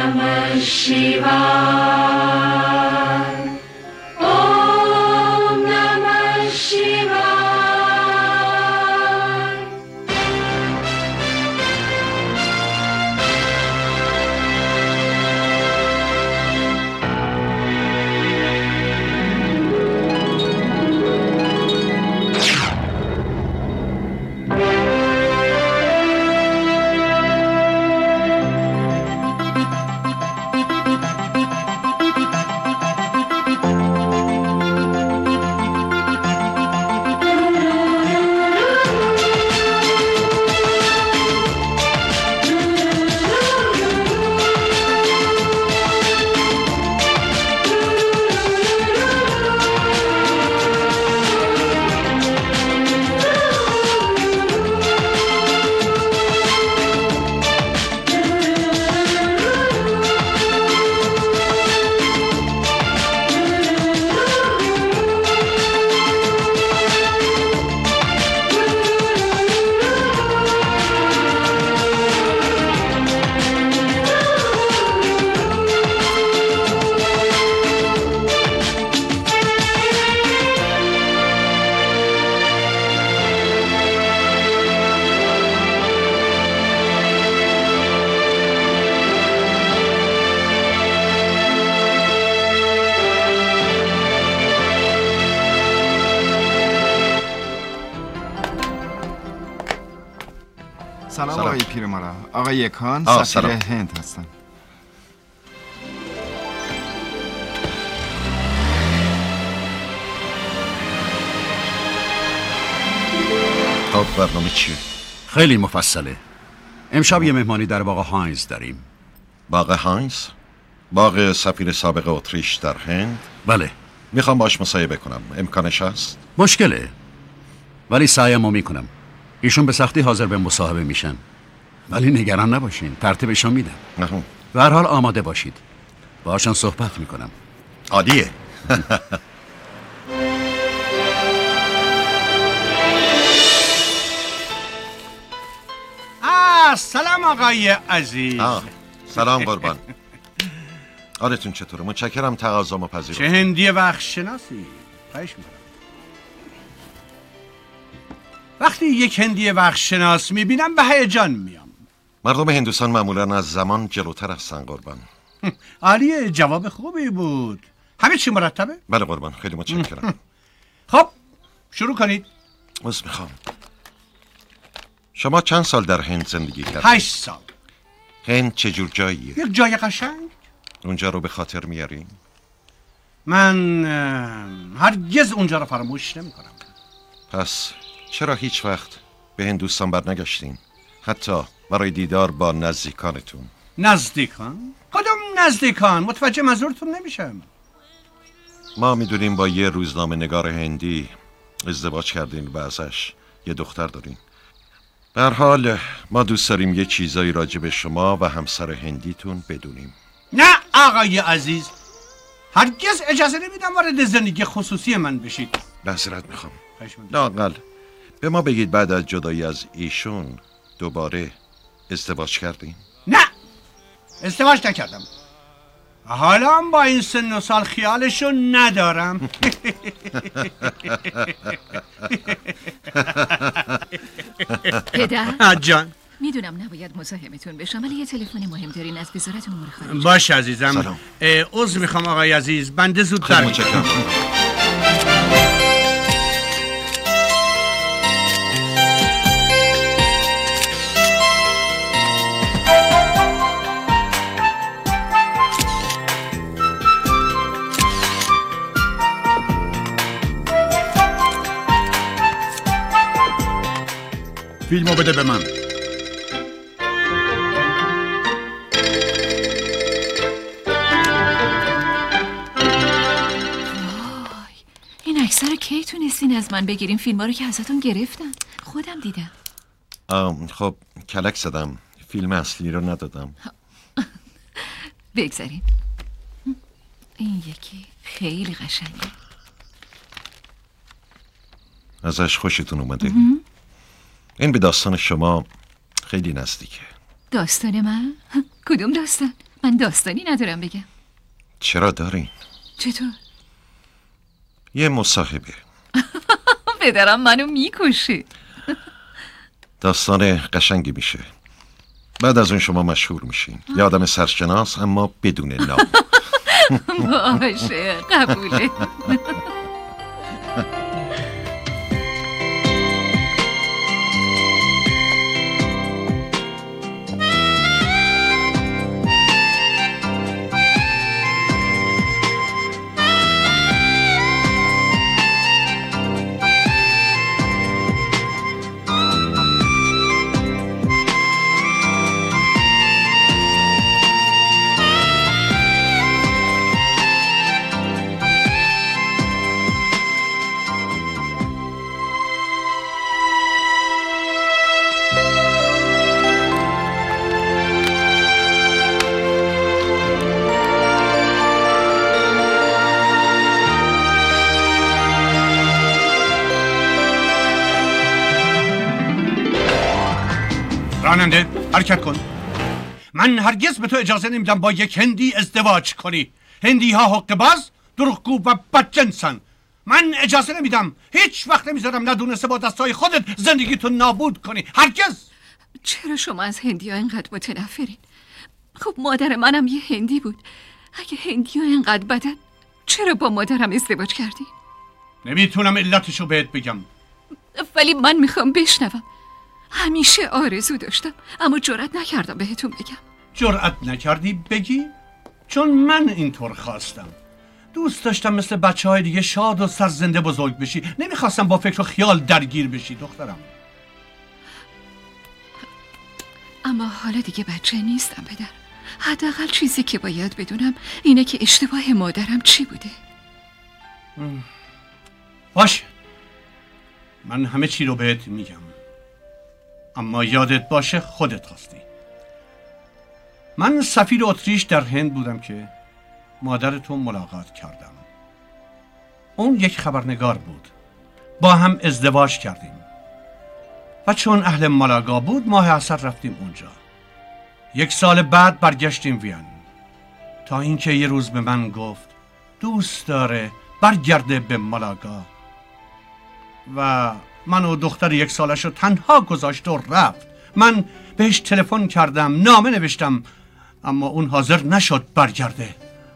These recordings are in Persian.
Namah Shivaya. Om Namah Shivaya. سلام آقای پیرمرد. آقای کان سفیر هند هستن. خب برنامه چیه؟ خیلی مفصله. امشب یه مهمانی در باغ هاینز داریم. باغ هاینز؟ باغ سفیر سابق اتریش در هند؟ بله. میخوام باش مصاحبه کنم. امکانش هست؟ مشکله، ولی سعیمو میکنم. ایشون به سختی حاضر به مصاحبه میشن، ولی نگران نباشین، ترتیبشون میدم. به هر حال آماده باشید، باهاشون صحبت میکنم. عالیه. سلام آقای عزیز. سلام قربان. حالتون چطوره؟ متشکرم تقاضامو پذیرفتید. چه هندی وقت شناسی؟ خواهش میکنم. وقتی یک هندی وقت شناس میبینم به هیجان میام. مردم هندوستان معمولا از زمان جلوتر هستن قربان. عالیه، جواب خوبی بود. همه چی مرتبه؟ بله قربان، خیلی متشکرم. خب شروع کنید. عذر میخوام. شما چند سال در هند زندگی کردید؟ 8 سال. هند چه جور جاییه؟ یک جای قشنگ. اونجا رو به خاطر میارین؟ من هرگز اونجا رو فراموش نمیکنم. پس چرا هیچ وقت به هندوستان برنگشتین؟ حتی برای دیدار با نزدیکانتون. نزدیکان؟ کدوم نزدیکان؟ متوجه منظورتون نمیشم. ما میدونیم با یه روزنامه نگار هندی ازدواج کردین و ازش یه دختر دارین. به هر حال ما دوست داریم یه چیزایی راجع به شما و همسر هندیتون بدونیم. نه آقای عزیز، هرگز اجازه نمیدم وارد زندگی خصوصی من بشید. معذرت میخوام. لااقل به ما بگید بعد از جدایی از ایشون دوباره ازدواج کردین؟ نه، ازدواج نکردم. حالا با این سن و سال خیالشو ندارم. پدر جان، میدونم نباید مزاحمتون بشم، ولی یه تلفن مهم دارین از وزارت امور خارجه. باش عزیزم. عذر میخوام آقای عزیز، بنده زودتر متشکرم. فیلمو بده به من. این عکس رو کی تونستین از من بگیرین؟ فیلم‌ها رو که ازتون گرفتم، خودم دیدم. خب کلک زدم، فیلم اصلی رو ندادم. بگذارین. این یکی خیلی قشنگه. ازش خوشتون اومده؟ این به داستان شما خیلی نزدیکه. داستان من؟ کدوم داستان؟ من داستانی ندارم بگم. چرا دارین؟ چطور؟ یه مصاحبه. پدرم منو میکشه. داستان قشنگی میشه. بعد از اون شما مشهور میشین. یه آدم سرشناس اما بدون نام. باشه، قبوله. راننده حرکت کن. من هرگز به تو اجازه نمیدم با یک هندی ازدواج کنی. هندی ها حق باز، دروغگو و بدجنسن. من اجازه نمیدم. هیچ وقت نمیذارم ندونسته با دستای خودت زندگی تو نابود کنی. هرگز. چرا شما از هندی ها اینقدر متنفرین؟ خب مادر منم یه هندی بود. اگه هندی ها اینقدر بدن چرا با مادرم ازدواج کردی؟ نمیتونم علتشو بهت بگم، ولی من میخوام بشنوم. همیشه آرزو داشتم اما جرئت نکردم بهتون بگم. جرأت نکردی بگی؟ چون من اینطور خواستم. دوست داشتم مثل بچه‌های دیگه شاد و سرزنده بزرگ بشی. نمیخواستم با فکر و خیال درگیر بشی دخترم. اما حالا دیگه بچه نیستم پدر. حداقل چیزی که باید بدونم اینه که اشتباه مادرم چی بوده. باشه، من همه چی رو بهت میگم، اما یادت باشه خودت خواستی. من سفیر اتریش در هند بودم که مادرتو ملاقات کردم. اون یک خبرنگار بود. با هم ازدواج کردیم و چون اهل مالاگا بود ماه عسل رفتیم اونجا. 1 سال بعد برگشتیم وین، تا اینکه یه روز به من گفت دوست داره برگرده به مالاگا و من و دختر 1 سالش رو تنها گذاشت و رفت. من بهش تلفن کردم، نامه نوشتم، اما اون حاضر نشد برگرده.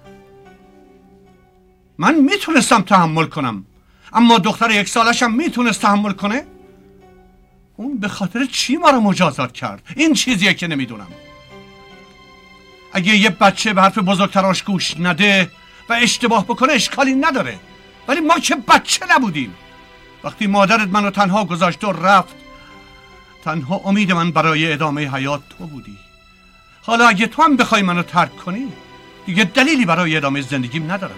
من میتونستم تحمل کنم، اما دختر 1 سالش هم میتونست تحمل کنه؟ اون به خاطر چی ما رو مجازات کرد؟ این چیزیه که نمیدونم. اگه یه بچه به حرف بزرگتراش گوش نده و اشتباه بکنه اشکالی نداره، ولی ما که بچه نبودیم. وقتی مادرت منو تنها گذاشت و رفت، تنها امید من برای ادامه حیات تو بودی. حالا اگه تو هم بخوای منو ترک کنی دیگه دلیلی برای ادامه زندگیم ندارم.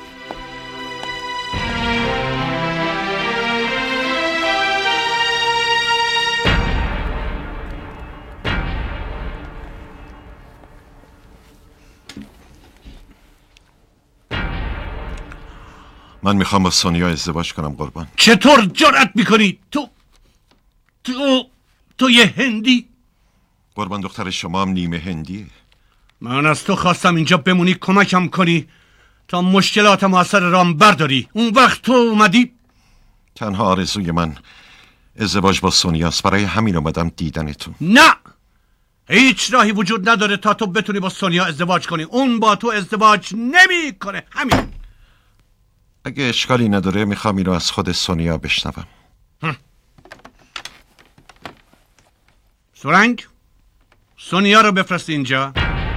من میخوام با سونیا ازدواج کنم قربان. چطور جرأت میکنی؟ تو یه هندی؟ قربان دختر شما هم نیمه هندیه. من از تو خواستم اینجا بمونی کمکم کنی تا مشکلات موثر رام برداری. اون وقت تو اومدی. تنها آرزوی من ازدواج با سونیاست، برای همین اومدم دیدنتون. نه، هیچ راهی وجود نداره تا تو بتونی با سونیا ازدواج کنی. اون با تو ازدواج نمیکنه. همین. اگه اشکالی نداره میخوام اینو از خود سونیا بشنوم. سرنگ، سونیا رو بفرست اینجا.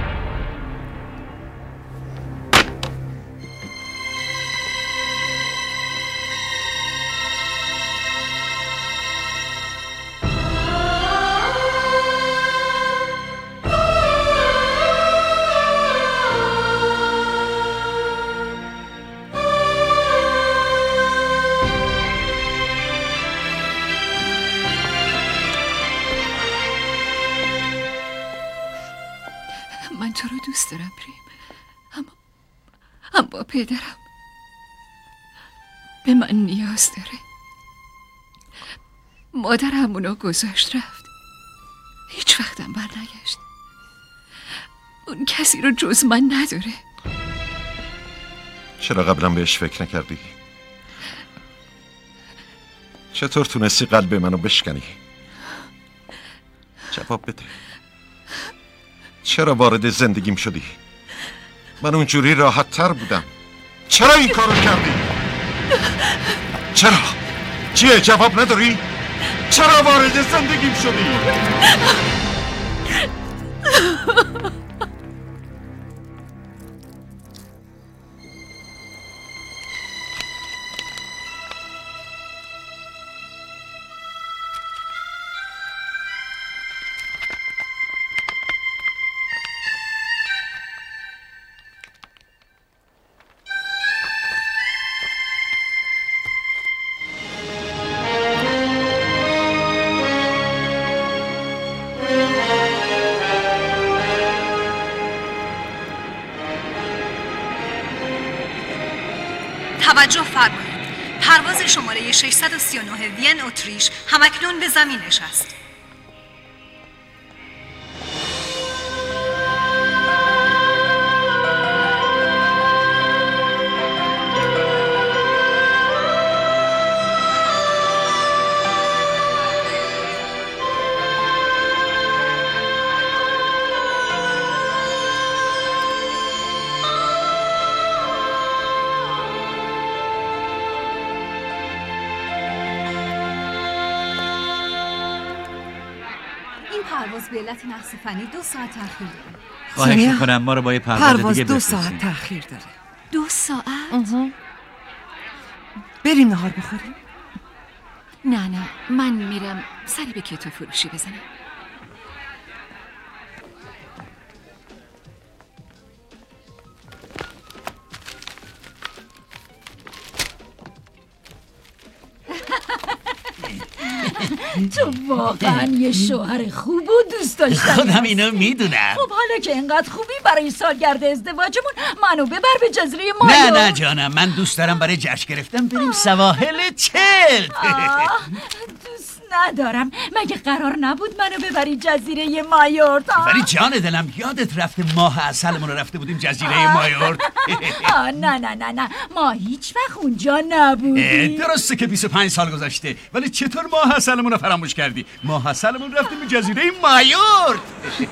من تو رو دوست دارم پریم، اما پدرم به من نیاز داره. مادرم اونو گذاشت رفت، هیچ وقتم برنگشت. اون کسی رو جز من نداره. چرا قبلا بهش فکر نکردی؟ چطور تونستی قلب منو بشکنی؟ جواب بده. چرا وارد زندگیم شدی؟ من اونجوری راحت تر بودم. چرا این کارو کردی؟ چرا؟ چیه جواب نداری؟ چرا وارد زندگیم شدی؟ توجه فرمایید. پرواز شماره 639 وین اتریش همکنون به زمینش است. پرواز به علت نقص فنی 2 ساعت تأخیر داره. خواهش میکنم ما رو با یه پرواز دیگه 2 ساعت تأخیر داره. 2 ساعت؟ بریم نهار بخوریم؟ نه من میرم سری به کتاب فروشی بزنم. تو واقعا یه شوهر خوب و دوست داشتنی خودم اینو میدونم. خب حالا که اینقدر خوبی برای سالگرد ازدواجمون منو ببر به جزیره مایو. نه جانم، من دوست دارم برای جشن گرفتن بریم سواحل چلت. دوست ندارم. مگه قرار نبود منو ببری جزیره مایورت؟ ولی جان دلم یادت رفته ماه عسلمون رو رفته بودیم جزیره مایورت. نه ما هیچ وقت اونجا نبودیم. درسته که 25 سال گذشته، ولی چطور ماه عسلمون رو فراموش کردی؟ ماه عسلمون رفتیم به جزیره مایورت.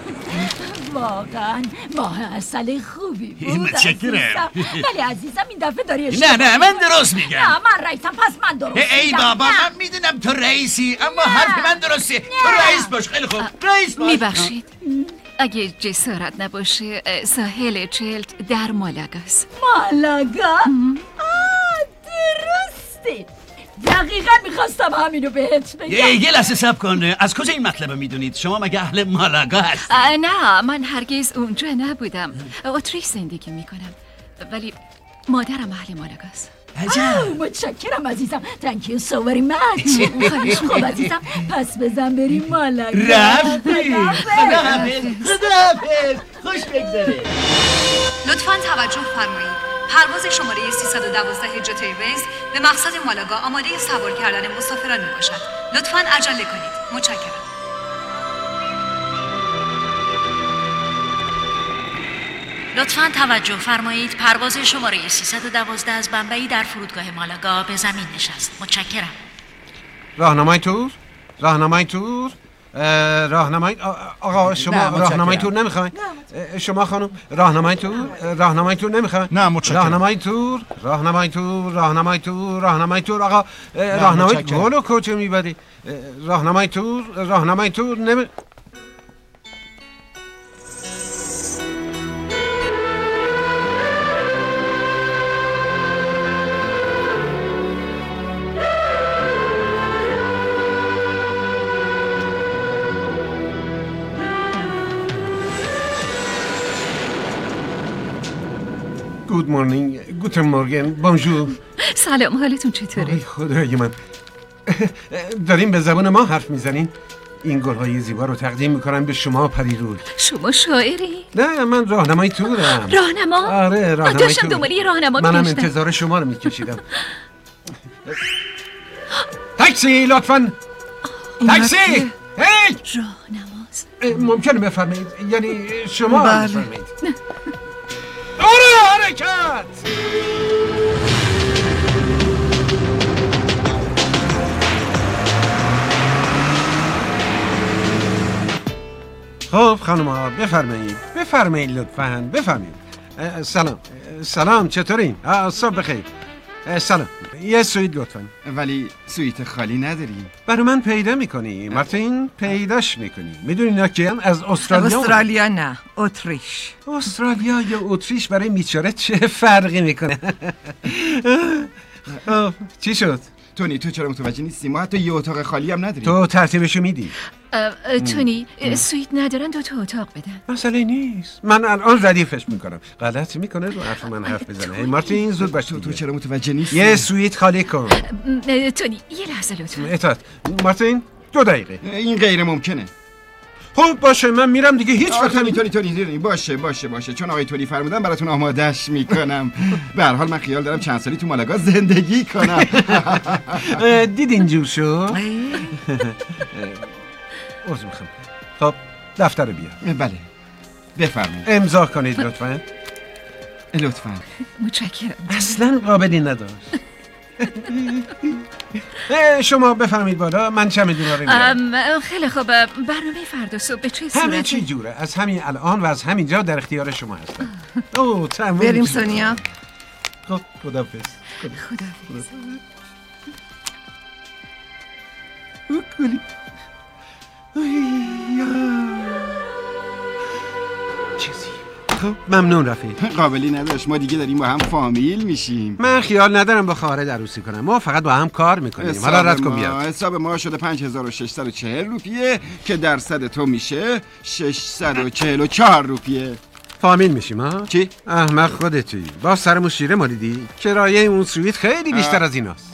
واقعا ماه عسل خوبی بود. متشکرم. ولی عزیزم این دفعه داری اشتباه. نه من درست میگم. نه من رئیسم، پس من درست میگم. ای بابا من میدونم تو رئیسی، اما حرف من درسته. تو رئیس باش. خیلی خوب رئیس باش. میبخشید اگه جسارت نباشه ساحل چلت در مالاگاست. مالاگا؟ درسته. دقیقا میخواستم همینو بهت بگم. یه لحظه صبر کن. از کجا این مطلب میدونید؟ شما مگه اهل مالاگا هست؟ نه من هرگز اونجا نبودم. اتریش زندگی میکنم، ولی مادرم اهل مالاگاست. متشکرم عزیزم. Thank you so very much. خب عزیزم پس بزن بریم مالاگا. رفتی. خداحافظ. خوش بگذره. لطفاً توجه فرمایید. پرواز شماره 312 جت ایرویز به مقصد مالاگا آماده سوار کردن مسافران می باشد. لطفاً عجله کنید. متشکرم. لطفاً توجه فرمایید. پرواز شماره 312 از بمبئی در فرودگاه مالاگا به زمین نشست. متشکرم. راهنمای تور؟ آقا شما راهنمای تور نمیخواین؟ شما خانم راهنمای تور نمیخواین؟ نه متشکرم. راهنمای تور آقا راهنمای گلو کجا میبری؟ راهنمای تور نمی. گود مورنینگ، گوتن مورگن، بونژور. سلام، حالتون چطوره؟ خدای من، داریم به زبان ما حرف میزنین؟ این گلهای زیبا رو تقدیم میکنم به شما پریروی. شما شاعری؟ نه من راهنمای تورم. راهنما؟ آره راهنمای داشتم تور. دنبال یه راهنما منم میگشتم. انتظار شما رو میکشیدم. تاکسی لطفاً. تاکسی. هی ممکنه بفرمایید؟ یعنی شما بفرمایید. آره حرکت. خب خانم‌ها بفرمایید لطفاً بفرمایید. سلام چطورین؟ صبح بخیر. سلام یه سویت لطفاً. ولی سویت خالی نداریم. برای من پیدا میکنی مارتین؟ پیداش میکنی. میدونی اینا کیان؟ از استرالیا نه اتریش. استرالیا یا اتریش برای بیچاره چه فرقی میکنه؟ چی شد؟ تونی تو چرا متوجه نیستی؟ ما حتی یه اتاق خالی هم نداریم. تو ترتیبشو میدی؟ تونی سویت ندارن 2 تا اتاق بدن. مسئله نیست. من الان ردیفش میکنم. غلط میکنه رو حرف من حرف بزنه. هی مارتین زود باش. تو چرا متوجه نیستی؟ یه سویت خالی کن. تونی یه لحظه لطفا. اطاعت. مارتین 2 دقیقه. این غیر ممکنه. خب باشه من میرم دیگه. هیچ وقت تونی باشه چون آقای تونی فرمودن براتون آمادهش میکنم. به هر حال من خیال دارم چند سالی تو مالاگا زندگی کنم. دیدین جور شو؟ عذر میخوام. خب دفتر بیار. بله بفرمایید. امضا کنید لطفاً. متشکرم. اصلا قابلی نداشت. شما بفرمایید بالا. من چمدونا رو میارم. خیلی خوب. برنامه فردا صبح به چه صورته؟ همه چی جوره. از همین الان و از همینجا در اختیار شما هستم. تمام. بریم سونیا. خب خداحافظ. چیزی. خب ممنون رفیق. قابلی نداشت. ما دیگه داریم با هم فامیل میشیم. من خیال ندارم با خواهرت عروسی کنم. ما فقط با هم کار میکنیم. حالا رد کن بیا. حساب ما شده 5640 روپیه که درصد تو میشه 644 روپیه. فامیل میشیم ها؟ چی؟ احمق خودتی. با سرمون شیره مالیدی؟ کرایه اون سویت خیلی بیشتر از ایناست.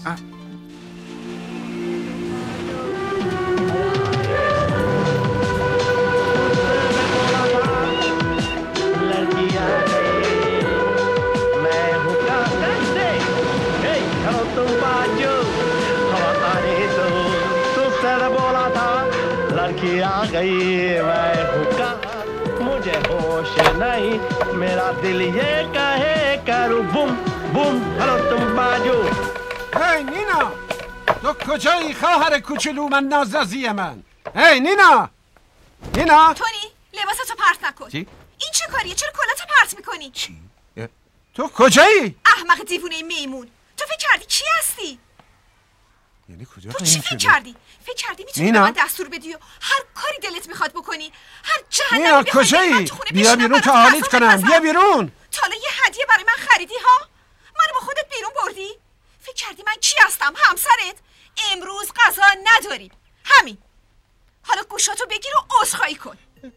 मेरा दिल ये कहे करूं बूम बूम هلو तुम बाजो. هی نینا تو کجایی خواهر کوچولو من نازازی من؟ هی نینا تونی لباساتو پرت نکن. چی؟ این چه کاریه؟ چرا کلاتو پرت میکنی؟ چی؟ تو کجایی؟ احمق دیوونه میمون. تو فکر کردی کی هستی؟ یعنی کجا؟ تو چی فکر کردی؟ فکر کردی میتونی به من دستور بدی و هر کاری دلت میخواد بکنی؟ هر جهنمی بخوای کجایی؟ بیا بیرون تا حالیت کنم. بیا بیرون. تا حالا یه هدیه برای من خریدی ها؟ منو با خودت بیرون بردی؟ فکر کردی من کی هستم؟ همسرت؟ امروز غذا نداریم. همین. حالا گوشاتو بگیر و عذرخواهی کن.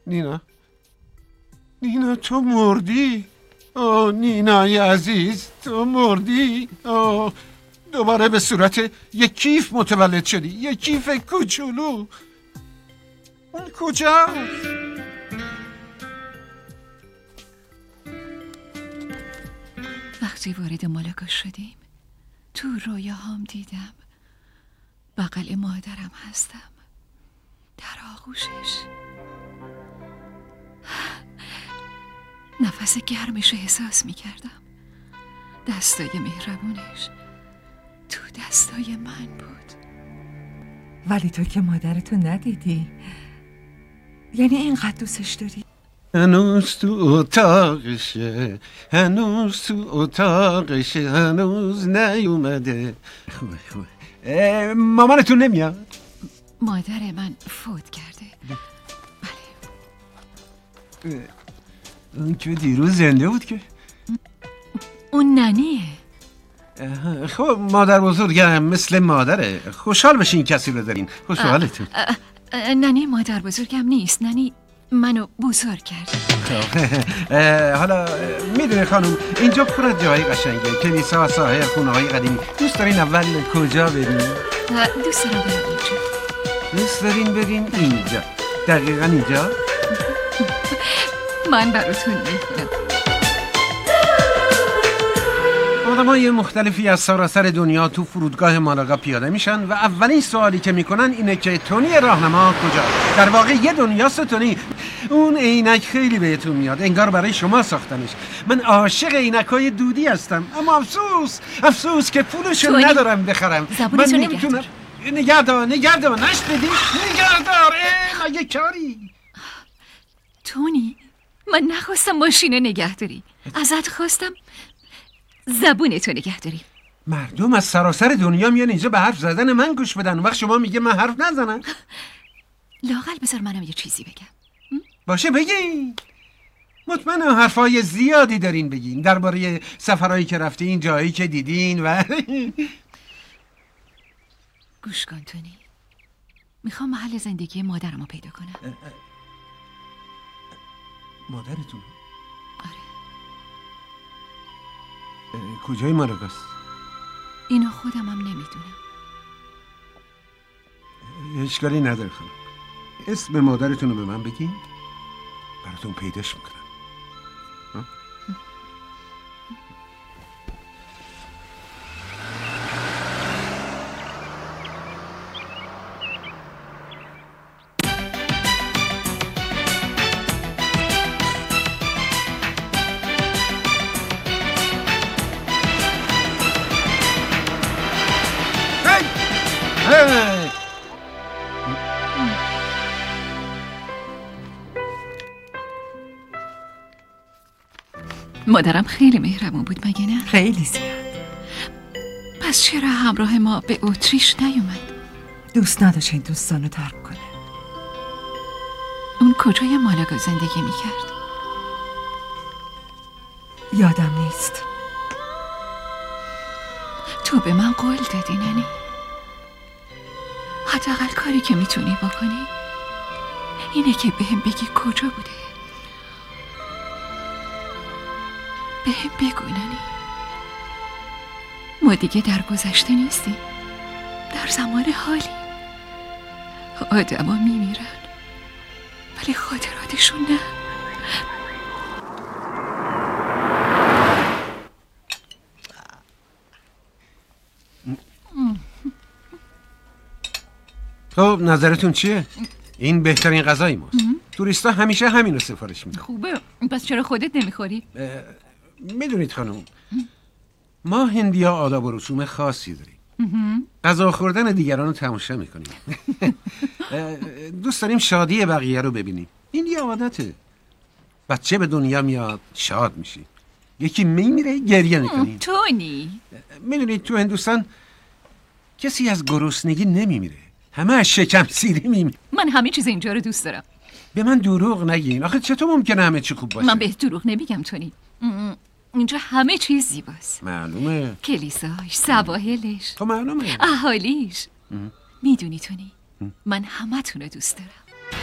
نینا تو مردی. اوه نینای عزیز تو مردی. اوه دوباره به صورت یک کیف متولد شدی. یک کیف کوچولو. اون کجا؟ وقتی وارد مالاگا شدیم تو رویاهام دیدم بغل مادرم هستم در آغوشش. نفس گرمش احساس می کردم. دستای مهربونش تو دستای من بود. ولی تو که مادرتو ندیدی. یعنی اینقدر دوستش داری؟ هنوز تو اتاقشه، هنوز نیومده. خوبه. مامانتون نمیاد؟ مادر من فوت کرده. بله. اون که دیروز زنده بود که؟ اون ننیه. خب مادر بزرگم مثل مادره. خوشحال بشین کسی رو دارین. خوشحالتون. ننی مادر بزرگم نیست. ننی منو بزرگ کرد. حالا میدونی خانم اینجا پر از جای قشنگه. کلیسا، ساحل، خونه های قدیمی. دوست دارین اول کجا بریم؟ دوست دارم برم اینجا. دوست دارین بریم اینجا؟ دقیقا اینجا؟ من براتون میکنم. آدمای مختلفی از سراسر دنیا تو فرودگاه مالاگا پیاده میشن و اولین سوالی که میکنن اینه که تونی راهنما کجاست. در واقع یه دنیاست تونی. اون عینک خیلی بهتون میاد، انگار برای شما ساختنش. من عاشق عینکای دودی هستم، اما افسوس که پولشو ندارم بخرم. من نمیتونم. نگهدار نش بدی. نگهدار مگه کاری. تونی، من نخواستم ماشینو نگه داری. ازت خواستم زبونتو نگه داری. مردم از سراسر دنیا میان اینجا به حرف زدن من گوش بدن، وقت شما میگه من حرف نزنم. لااقل بذار منم یه چیزی بگم. باشه بگین. مطمئنم حرفای زیادی دارین بگین درباره سفرهایی که رفتین، جایی که دیدین و گوش کن تونی، میخوام محل زندگی مادرمو پیدا کنم. مادرتون؟ آره. کجای مالاگاست؟ اینو خودم هم نمیدونم. اشکالی نداره خانم. اسم مادرتون رو به من بگین، براتون پیداش میکنم. مادرم خیلی مهربون بود مگه نه؟ خیلی زیاد. پس چرا همراه ما به اتریش نیومد؟ دوست نداشت این دوستانو ترک کنه. اون کجای مالاگا زندگی میکرد؟ یادم نیست. تو به من قول دادی ننی. حداقل کاری که میتونی بکنی اینه که بهم بگی کجا بوده. بهم بگو ننی. ما دیگه در گذشته نیستیم، در زمان حالی. آدم ها میمیرن ولی خاطراتشون نه. خب نظرتون چیه؟ این بهترین غذای ماست. توریستا همیشه همینو سفارش میدن. خوبه. پس چرا خودت نمیخوری؟ میدونید خانم، ما هندیا آداب و رسوم خاصی داریم. غذا خوردن دیگران رو تماشا میکنیم. دوست داریم شادی بقیه رو ببینیم. این یه عادته. بچه به دنیا میاد شاد میشی، یکی میمیره گریه میکنیم. تونی، میدونید تو هندوستان کسی از گرسنگی نمیمیره، همه از شکم سیری میمیره. من همه چیز اینجا رو دوست دارم. به من دروغ نگین. آخه چطور ممکنه همه چی خوب باشه؟ من به دروغ نمیگم تونی. اینجا همه چیز زیباست. معلومه. کلیساش، سواحلش، خب معلومه، اهالیش. میدونی تونی، من همه تون دوست دارم.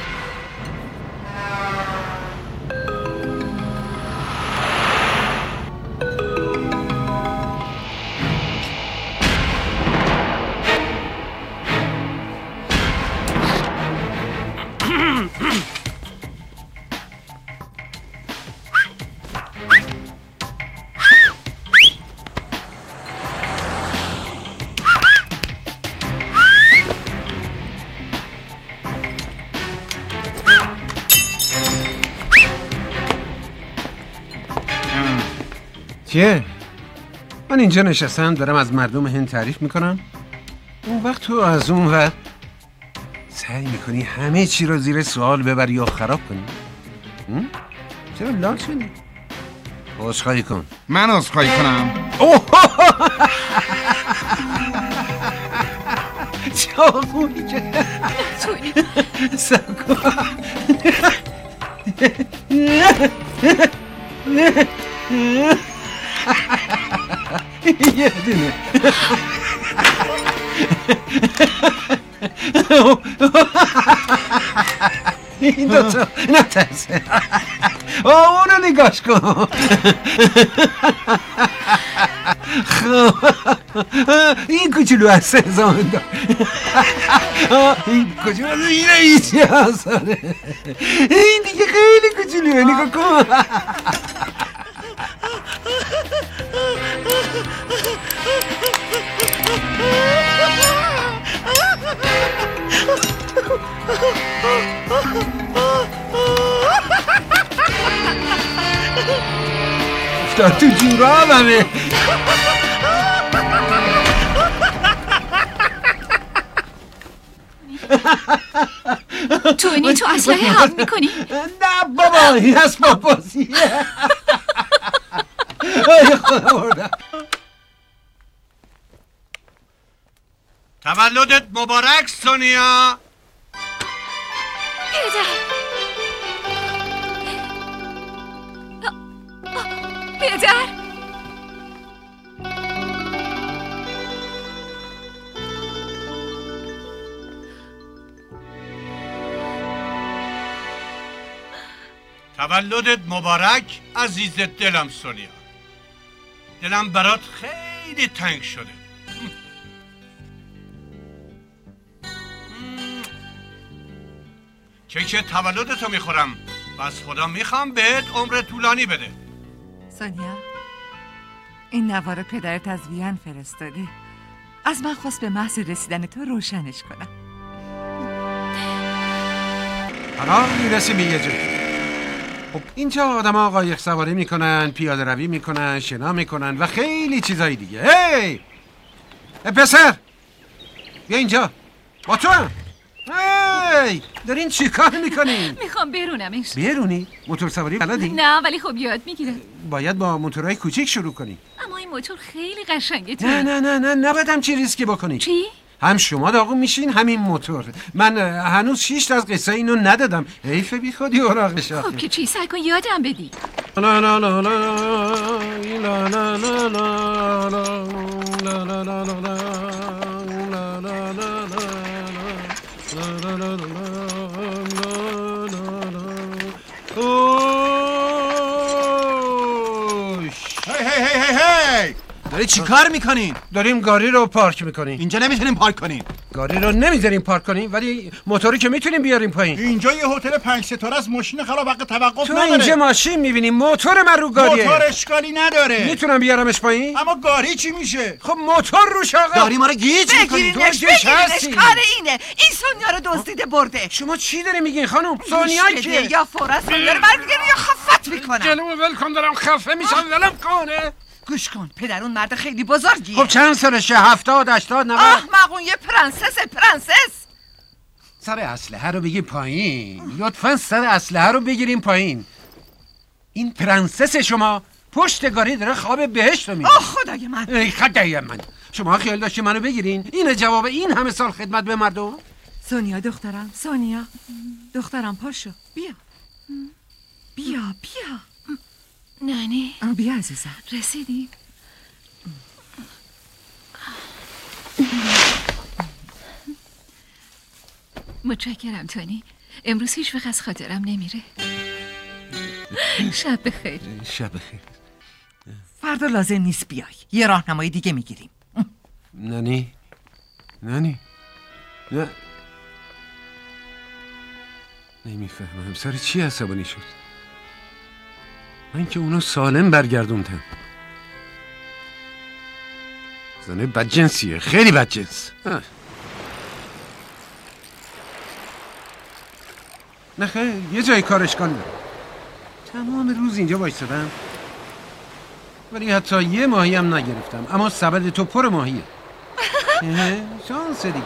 چیه؟ من اینجا نشستم دارم از مردم هند تعریف میکنم، اون وقت تو از اون وقت سعی میکنی همه چی رو زیر سوال ببری یا خراب کنی. چرا لاک شدی؟ عذرخواهی کن. من عذرخواهی کنم. چاقویی که سکو یه دونه این دوتا نترسه. اونو نگاش کن. این کوچولو از سزان دار. این کوچولو از این رئیسی آسانه. این دیگه خیلی کوچولوه، نگاه کن. افتاد تو جورابمه. تونی تو اسلحه هم میکنی؟ نه بابا این اسباب بازیه. ای خدا بردم. تولدت مبارک سونیا. پدر تولدت مبارک عزیز دلم سونیا. دلم برات خیلی تنگ شده. کیک تولدتو میخورم و از خدا میخوام بهت عمر طولانی بده. سونیا این نوار پدرت از وین فرستاده. از من خواست به محض رسیدن تو روشنش کنم. حالا میرسیم به یه جایی. خب اینجا آدم ها قایق سواری میکنن، پیاده روی میکنن، شنا میکنن و خیلی چیزایی دیگه. هی پسر بیا اینجا با تو هم. هی دارین چی کار میکنین؟ میخوام برونمش. برونی؟ موتور سواری بلدی؟ نه ولی خب یاد میگیرم. باید با موتورهای کوچیک شروع کنی. اما این موتور خیلی قشنگه. نه نباید همچی ریسکی بکنی. چی؟ هم شما داغون میشین همین موتور. من هنوز 6 تا از قصه اینو ندادم. حیف بی خودی اوراقش. خب که چی؟ سعی کن یادم بدی. لا لا لا لا لا لا لا لا لا هی داری چی کار میکنین؟ داریم گاری رو پارک میکنیم. اینجا نمیتونیم پارک کنیم. گاری رو نمیذاریم پارک کنیم ولی موتوری که میتونیم بیاریم پایین. اینجا یه هتل 5 ستاره است، ماشین خراب وقت توقف نداره. تو اینجا ماشین میبینیم، موتور من رو گاریه. موتور اشکالی نداره. میتونم بیارمش پایین؟ اما گاری چی میشه؟ خب موتور روش آقا. داری ما رو گیج میکنی. بگیرینش کار اینه. این سونیا رو دزدیده برده. شما چی داری میگین خانم؟ سونیا کیه؟ یا فورا سونیا رو برمی‌گردن یا خفت میکنم. جلومو ول کن دارم خفه میشم. ولم کنه. گوش کن پدر اون مرد خیلی بزرگیه. خب چند سالشه؟ 70 80 90؟ احمقون یه پرنسس. سر اسلحه رو بگیر پایین. لطفا سر اسلحه رو بگیریم پایین. این پرنسس شما پشت گاری داره خواب بهشت رو میبینه. آه خدای من. ای خدای من. شما خیال داشتی منو بگیرین؟ اینه جواب این همه سال خدمت به مردم؟ سونیا دخترم پاشو. بیا نانی بیا عزیزم. رسیدیم. متشکرم تونی. امروز هیچ وقت از خاطرم نمیره. شب بخیر. شب بخیر. فردا لازم نیست بیای. یه راهنمای دیگه میگیریم. نانی نه نمیفهمم سر چی عصبانی شد. من که اونو سالم برگردوندم. زنه بدجنسیه، خیلی بدجنس. نه خیر یه جای کارش کنم. تمام روز اینجا وایسادم ولی حتی یه ماهی هم نگرفتم. اما سبد تو پر ماهیه. شانس دیگه.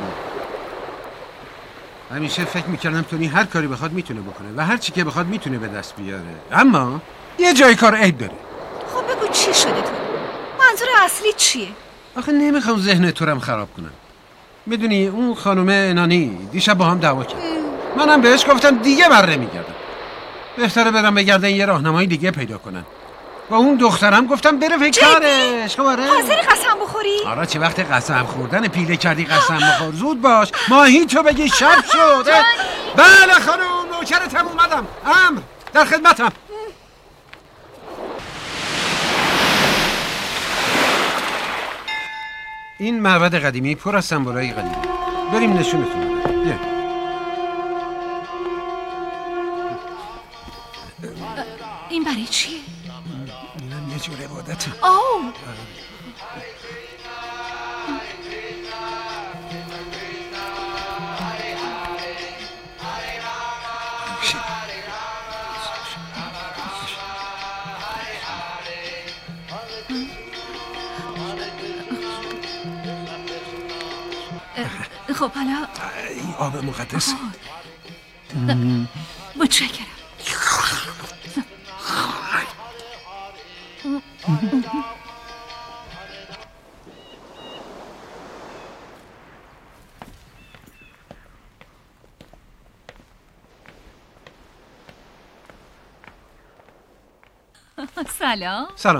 همیشه فکر میکردم تونی هر کاری بخواد میتونه بکنه و هر چی که بخواد میتونه به دست بیاره. اما یه جای کار عیب داره. خب بگو چی شده تو؟ منظور اصلی چیه؟ آخه نمیخوام ذهن تو رم خراب کنم. میدونی اون خانم نانی دیشب با هم دعوا کرد. منم بهش گفتم دیگه بر نمیگردم. بهتره برم بگردن یه راهنمای دیگه پیدا کنن. با اون دخترم گفتم بره فکر کارش. حاضری قسم بخوری؟ آره چه وقت قسم خوردن پیله کردی قسم بخور. زود باش ماهی تو بگی شب شد. بله خانم نوکرتم اومدم. امر در خدمتم. این معبد قدیمی پر از سمبولای قدیمی. بریم نشونتون بدم. این برای چیه؟ اینم یه جور عبادته. آه خب حالا این آب مقدس. متشکرم. سلام. سلام.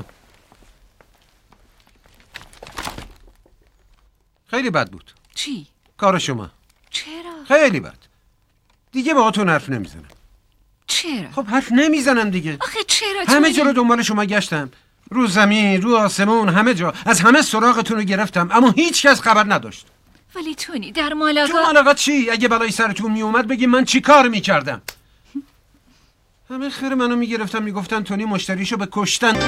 خیلی بد بود. چی؟ کار شما. چرا؟ خیلی بد. دیگه باهاتون حرف نمیزنم. چرا؟ خب حرف نمیزنم دیگه. آخه چرا؟ همه جا رو دنبال شما گشتم. رو زمین، رو آسمون، همه جا. از همه سراغتون رو گرفتم اما هیچ کس خبر نداشت. ولی تونی در مالاگا. تو مالاگا چی؟ اگه بلای سرتون می اومد بگی من چی کار میکردم؟ همه خیر منو میگرفتن میگفتن تونی مشتریشو به کشتن.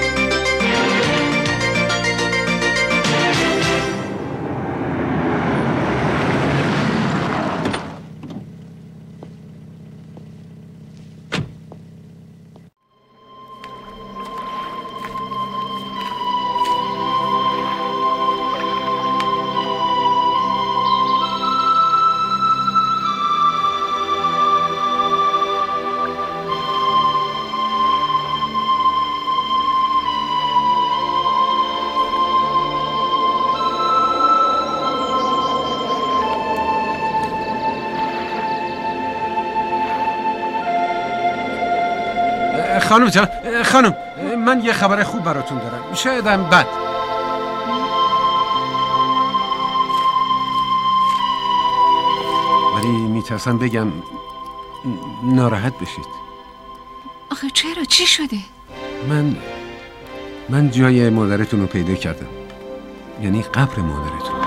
خانم من یه خبر خوب براتون دارم. شایدم بد. ولی میترسم بگم ناراحت بشید. آخه چرا؟ چی شده؟ من جای مادرتون رو پیدا کردم. یعنی قبر مادرتون.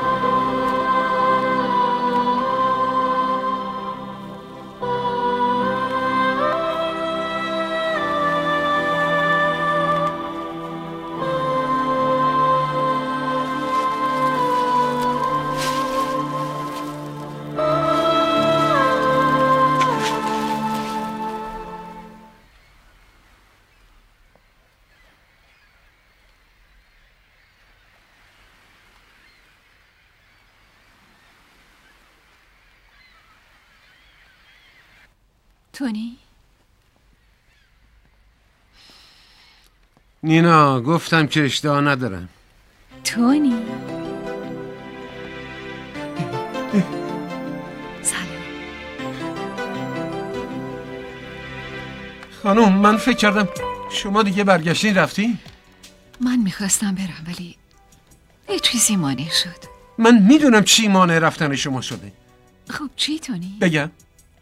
تونی؟ نینا گفتم که اشتها ندارم. تونی؟ سلام. خانم من فکر کردم شما دیگه برگشتین رفتی؟ من میخواستم برم ولی یه چیزی مانع شد. من میدونم چی مانع رفتن شما شده. خب چی تونی؟ بگم؟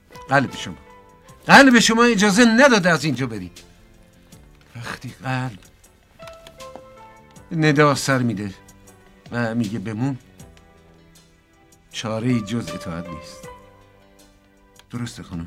قلب شما اجازه نداده از اینجا بری. وقتی قلب ندا سر میده و میگه بمون، چاره جز اطاعت نیست. درسته خانم؟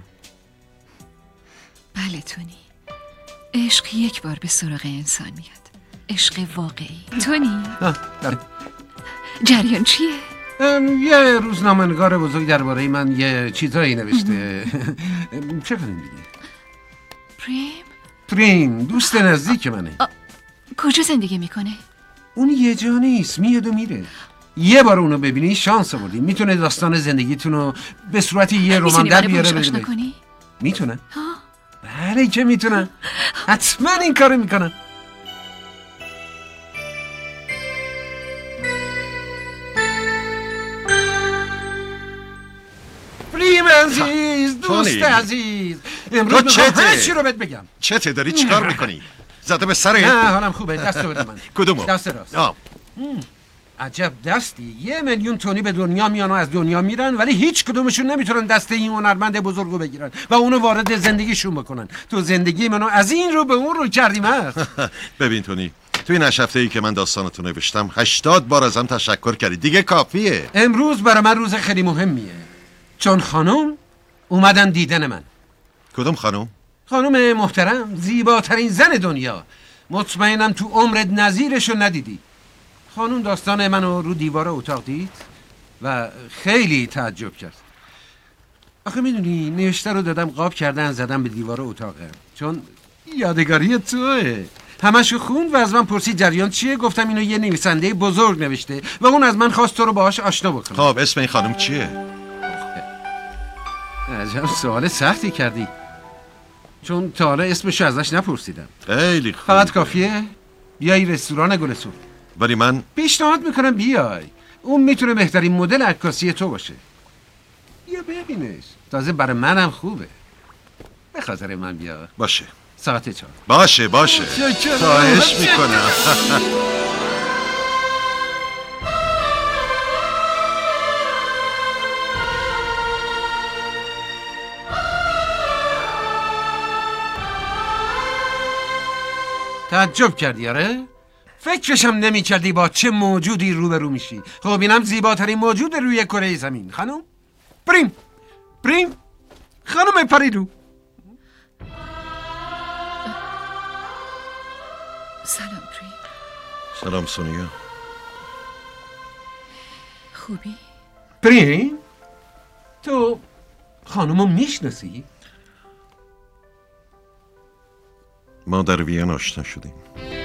بله تونی. عشق یک بار به سراغ انسان میاد. عشق واقعی. تونی؟ بله. جریان چیه؟ یه روزنامه‌نگار بزرگ درباره من یه چیزایی نوشته. چه کنیم دیگه؟ پریم دوست نزدیک منه. کجا زندگی میکنه؟ اون یه جا نیست، میاد و میره. یه بار اونو ببینی شانس آوردی. میتونه داستان زندگیتون رو به صورت یه رمان در بیاره بده. میتونه؟ بله که میتونن. حتما این کارو میکنن. پریم عزیز، دوست عزیز، امروز میخوام همه چی رو بهت بگم. چته داری چیکار میکنی؟ زده به سر؟ نه حالم خوبه. دست بده من. کدومو؟ دست راست. عجب دستی. 1,000,000 تونی به دنیا میان و از دنیا میرن ولی هیچ کدومشون نمیتونن دست این هنرمند بزرگو بگیرن و اونو وارد زندگیشون بکنن. تو زندگی منو از این رو به اون رو کردیم هست. ببین تونی، توی این هفته‌ای که من داستانتو نوشتم 80 بار ازم تشکر کردی. دیگه کافیه. امروز برای من روز خیلی مهمیه، چون خانم اومدن دیدن من. کدوم خانم؟ خانم محترم، زیباترین زن دنیا. مطمئنم تو عمرت نظیرشو ندیدی. خانم داستان منو رو دیوار اتاق دید و خیلی تعجب کرد. آخه میدونی نوشته رو دادم قاب کردن زدم به دیوار اتاقه، چون یادگاری توه. همشو خوند و از من پرسید جریان چیه. گفتم اینو یه نویسنده بزرگ نوشته و اون از من خواست تو رو باهاش آشنا بکنم. خب اسم این خانم چیه؟ عجب سوال سختی کردی، چون تا حالا اسمشو ازش نپرسیدم. خیلی خوب. فقط کافیه بیای رستوران گل سرخ. ولی من پیشنهاد میکنم بیای، اون میتونه بهترین مدل عکاسی تو باشه. بیا ببینش، تازه برای منم خوبه. به خاطر من بیا. باشه. ساعت 4. باشه خواهش میکنم. تعجب کردی آره؟ فکرشم نمی کردی با چه موجودی روبرو میشی. خب اینم زیباترین موجود روی کره زمین. خانم پریم خانم پریرو. سلام پریم. سلام سونیا. خوبی؟ پریم تو خانمو میشناسی؟ ما در وین آشنا شدیم.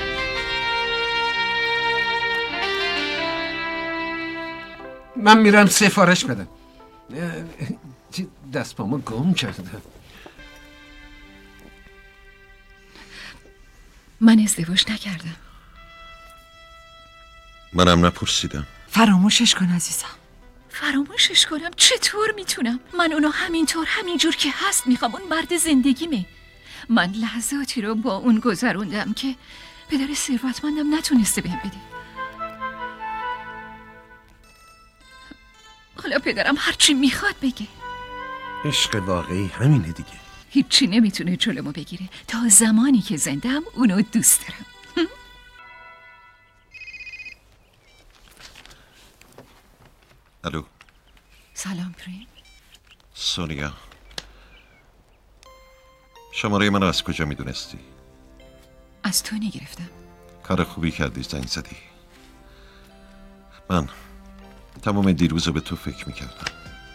من میرم سفارش بدم. دست پامو گم کردم. من ازدواج نکردم. منم نپرسیدم. فراموشش کن عزیزم. فراموشش کنم؟ چطور میتونم؟ من اونو همینطور همینجور که هست میخوام. اون مرد زندگیمه. من لحظاتی رو با اون گذروندم که پدر ثروتمندم نتونسته بهم بده. حالا پدرم هرچی میخواد بگه. عشق واقعی همینه دیگه. هیچی نمیتونه جلومو بگیره. تا زمانی که زندم اونو دوست دارم. الو. سلام پریم. سونیا، شماره منو از کجا میدونستی؟ از تو نگرفتم. کار خوبی کردی زنگ زدی. من تمام دیروز رو به تو فکر میکردم.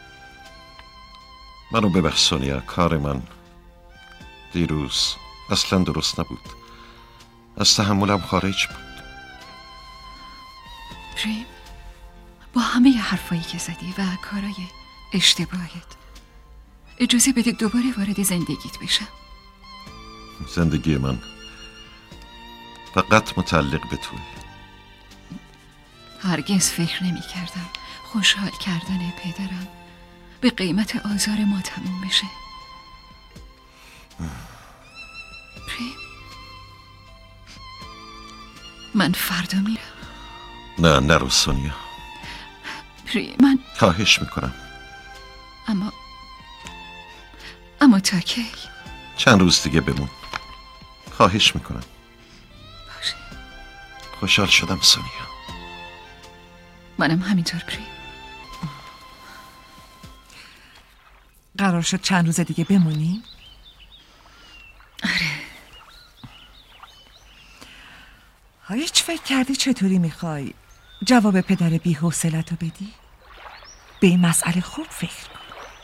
منو ببخش سونیا، کار من دیروز اصلا درست نبود. از تحملم خارج بود. پریم، با همه حرفایی که زدی و کارای اشتباهت اجازه بده دوباره وارد زندگیت بشم. زندگی من فقط متعلق به توی. هرگز فکر نمی کردم خوشحال کردن پدرم به قیمت آزار ما تموم بشه. پریم، من فردا میرم. نرو سونیا. پریم، من خواهش میکنم. اما تا کی؟ چند روز دیگه بمون. خواهش میکنم. باشه. خوشحال شدم سونیا. منم همینطور پریم. قرار شد چند روز دیگه بمونی؟ آره. هیچ فکر کردی چطوری میخوای جواب پدر بی‌حوصله‌تو بدی؟ به این مسئله خوب فکر کن.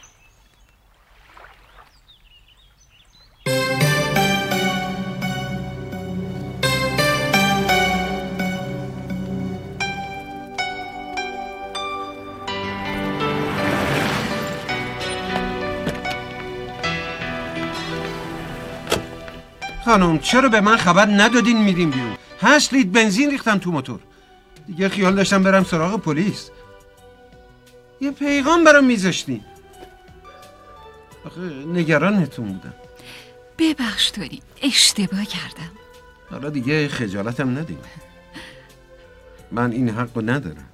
خانم چرا به من خبر ندادین میریم بیرون؟ 8 لیتر بنزین ریختم تو موتور. دیگه خیال داشتم برم سراغ پلیس. یه پیغام برام میذاشتین. آخه نگرانتون بودم. ببخش تونی، اشتباه کردم. حالا دیگه خجالتم ندیم. من این حقو ندارم.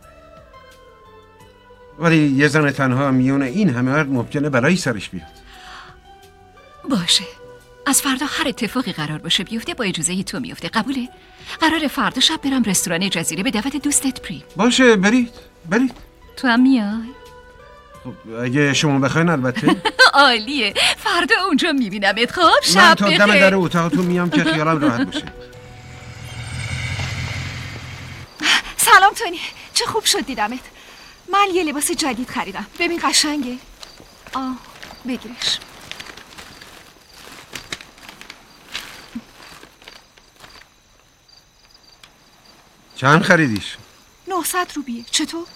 ولی یه زن تنها میون این همه مرد ممکنه بلایی سرش بیاد. باشه، از فردا هر اتفاقی قرار باشه بیفته با اجازه تو میفته. قبوله؟ قرار فردا شب برم رستوران جزیره به دعوت دوستت پریم. باشه برید. تو هم میای؟ خب اگه شما بخواین البته. عالیه، فردا اونجا میبینمت. خب شب من تا دم بخیر. در اتاقتون میام که خیالم راحت باشه. سلام تونی، چه خوب شد دیدمت. من یه لباس جدید خریدم، ببین قشنگه. بگیرش. چند خریدیش؟ 900 روبیه. چطور؟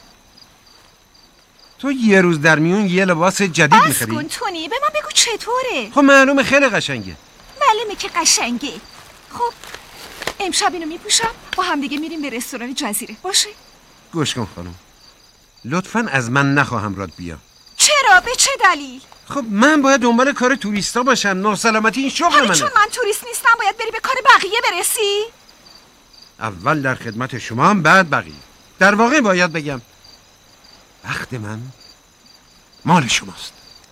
تو یه روز در میون یه لباس جدید میخری؟ بس کن تونی، به من بگو چطوره؟ خب معلومه خیلی قشنگه. معلومه که قشنگه. خب امشب اینو میپوشم، با هم دیگه میریم به رستوران جزیره. باشه؟ گوش کن خانم، لطفاً از من نخواهم راد بیا. چرا؟ به چه دلیل؟ خب من باید دنبال کار توریستا باشم. ناسلامتی این شغل منه. چون من توریست نیستم باید بری به کار بقیه برسی؟ اول در خدمت شما هم بعد بقیه. در واقع باید بگم وقت من مال شماست.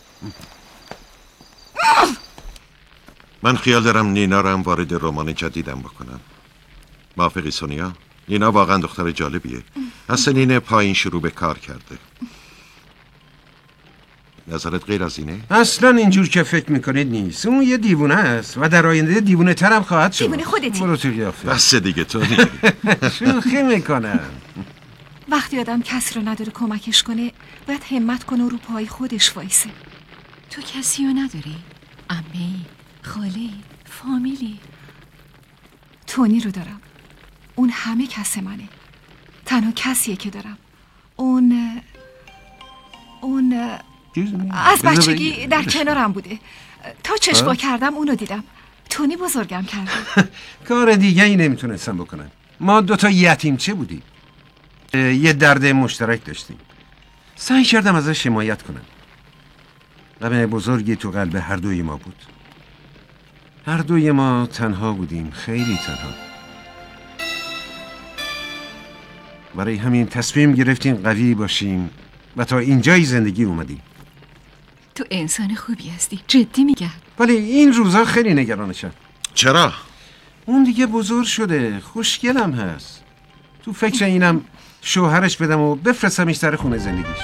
من خیال دارم نینا رو هم وارد رمان جدیدم بکنم. موافقی سونیا؟ نینا واقعا دختر جالبیه. از سنین پایین شروع به کار کرده. نظرت غیر از اینه؟ اصلا اینجور که فکر میکنید نیست. اون یه دیوونه است و در آینده دیوونه ترم خواهد شد. دیوونه خودتی. برو تو قیافه. بس دیگه تو. شوخی میکنم. وقتی آدم کسی رو نداره کمکش کنه باید همت کنه و رو پای خودش وایسه. تو کسی رو نداری؟ عمه، خاله، فامیلی؟ تونی رو دارم. اون همه کس منه. تنها کسیه که دارم. اون از بچگی در کنارم بوده. تا چشوا کردم اونو دیدم. تونی بزرگم کرده. کار دیگه ای نمیتونستم بکنم. ما دوتا یتیمچه بودیم. یه درد مشترک داشتیم. سعی کردم ازش حمایت کنم. غم بزرگی تو قلب هر دوی ما بود. هر دوی ما تنها بودیم، خیلی تنها. برای همین تصمیم گرفتیم قوی باشیم و تا اینجای زندگی اومدیم. تو انسان خوبی هستی، جدی میگم. ولی این روزا خیلی نگرانشم. چرا؟ اون دیگه بزرگ شده، خوشگلم هست. تو فکر اینم شوهرش بدم و بفرستمش سر خونه زندگیش.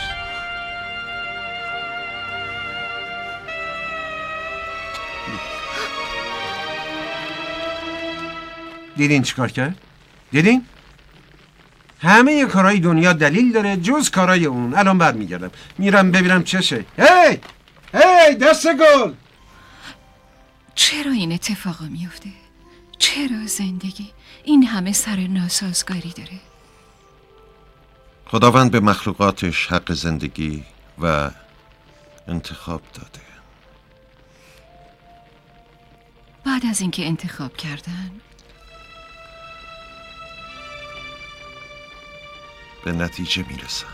دیدین چیکار کرد؟ دیدین؟ همه کارهای دنیا دلیل داره جز کارهای اون. الان بعد میگردم میرم ببینم چشه. هی دست گل. چرا این اتفاقا میفته؟ چرا زندگی این همه سر ناسازگاری داره؟ خداوند به مخلوقاتش حق زندگی و انتخاب داده. بعد از اینکه انتخاب کردن به نتیجه میرسن.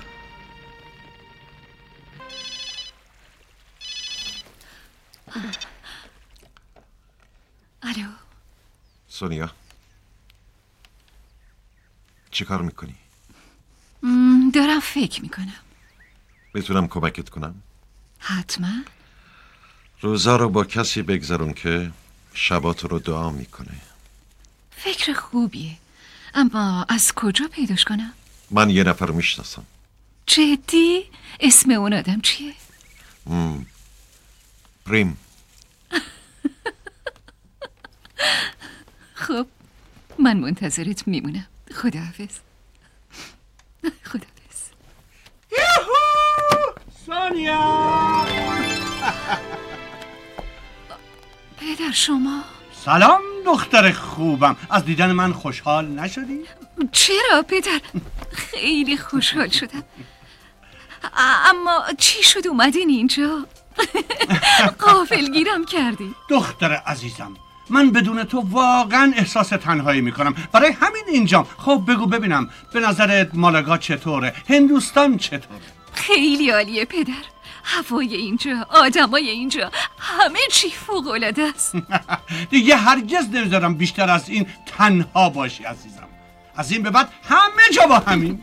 الو سونیا چی کار میکنی؟ دارم فکر میکنم. میتونم کمکت کنم؟ حتما. روزا رو با کسی بگذرون که شبات رو دعا میکنه. فکر خوبیه، اما از کجا پیداش کنم؟ من یه نفر میشناسم. جدی؟ اسم اون آدم چیه؟ پریم. خب من منتظرت میمونم. خداحافظ. خداحافظ. یهو سونیا. پدر شما؟ سلام دختر خوبم. از دیدن من خوشحال نشدی؟ چرا پدر؟ خیلی خوشحال شدم. اما چی شد اومدین اینجا؟ غافلگیرم کردی. دختر عزیزم، من بدون تو واقعا احساس تنهایی میکنم. برای همین اینجام. خب بگو ببینم به نظرت مالاگا چطوره؟ هندوستان چطوره؟ خیلی عالیه پدر. هوای اینجا، آدمای اینجا، همه چی فوق‌العاده است. دیگه هرگز نمیذارم بیشتر از این تنها باشی عزیزم. از این به بعد همه جا با همین.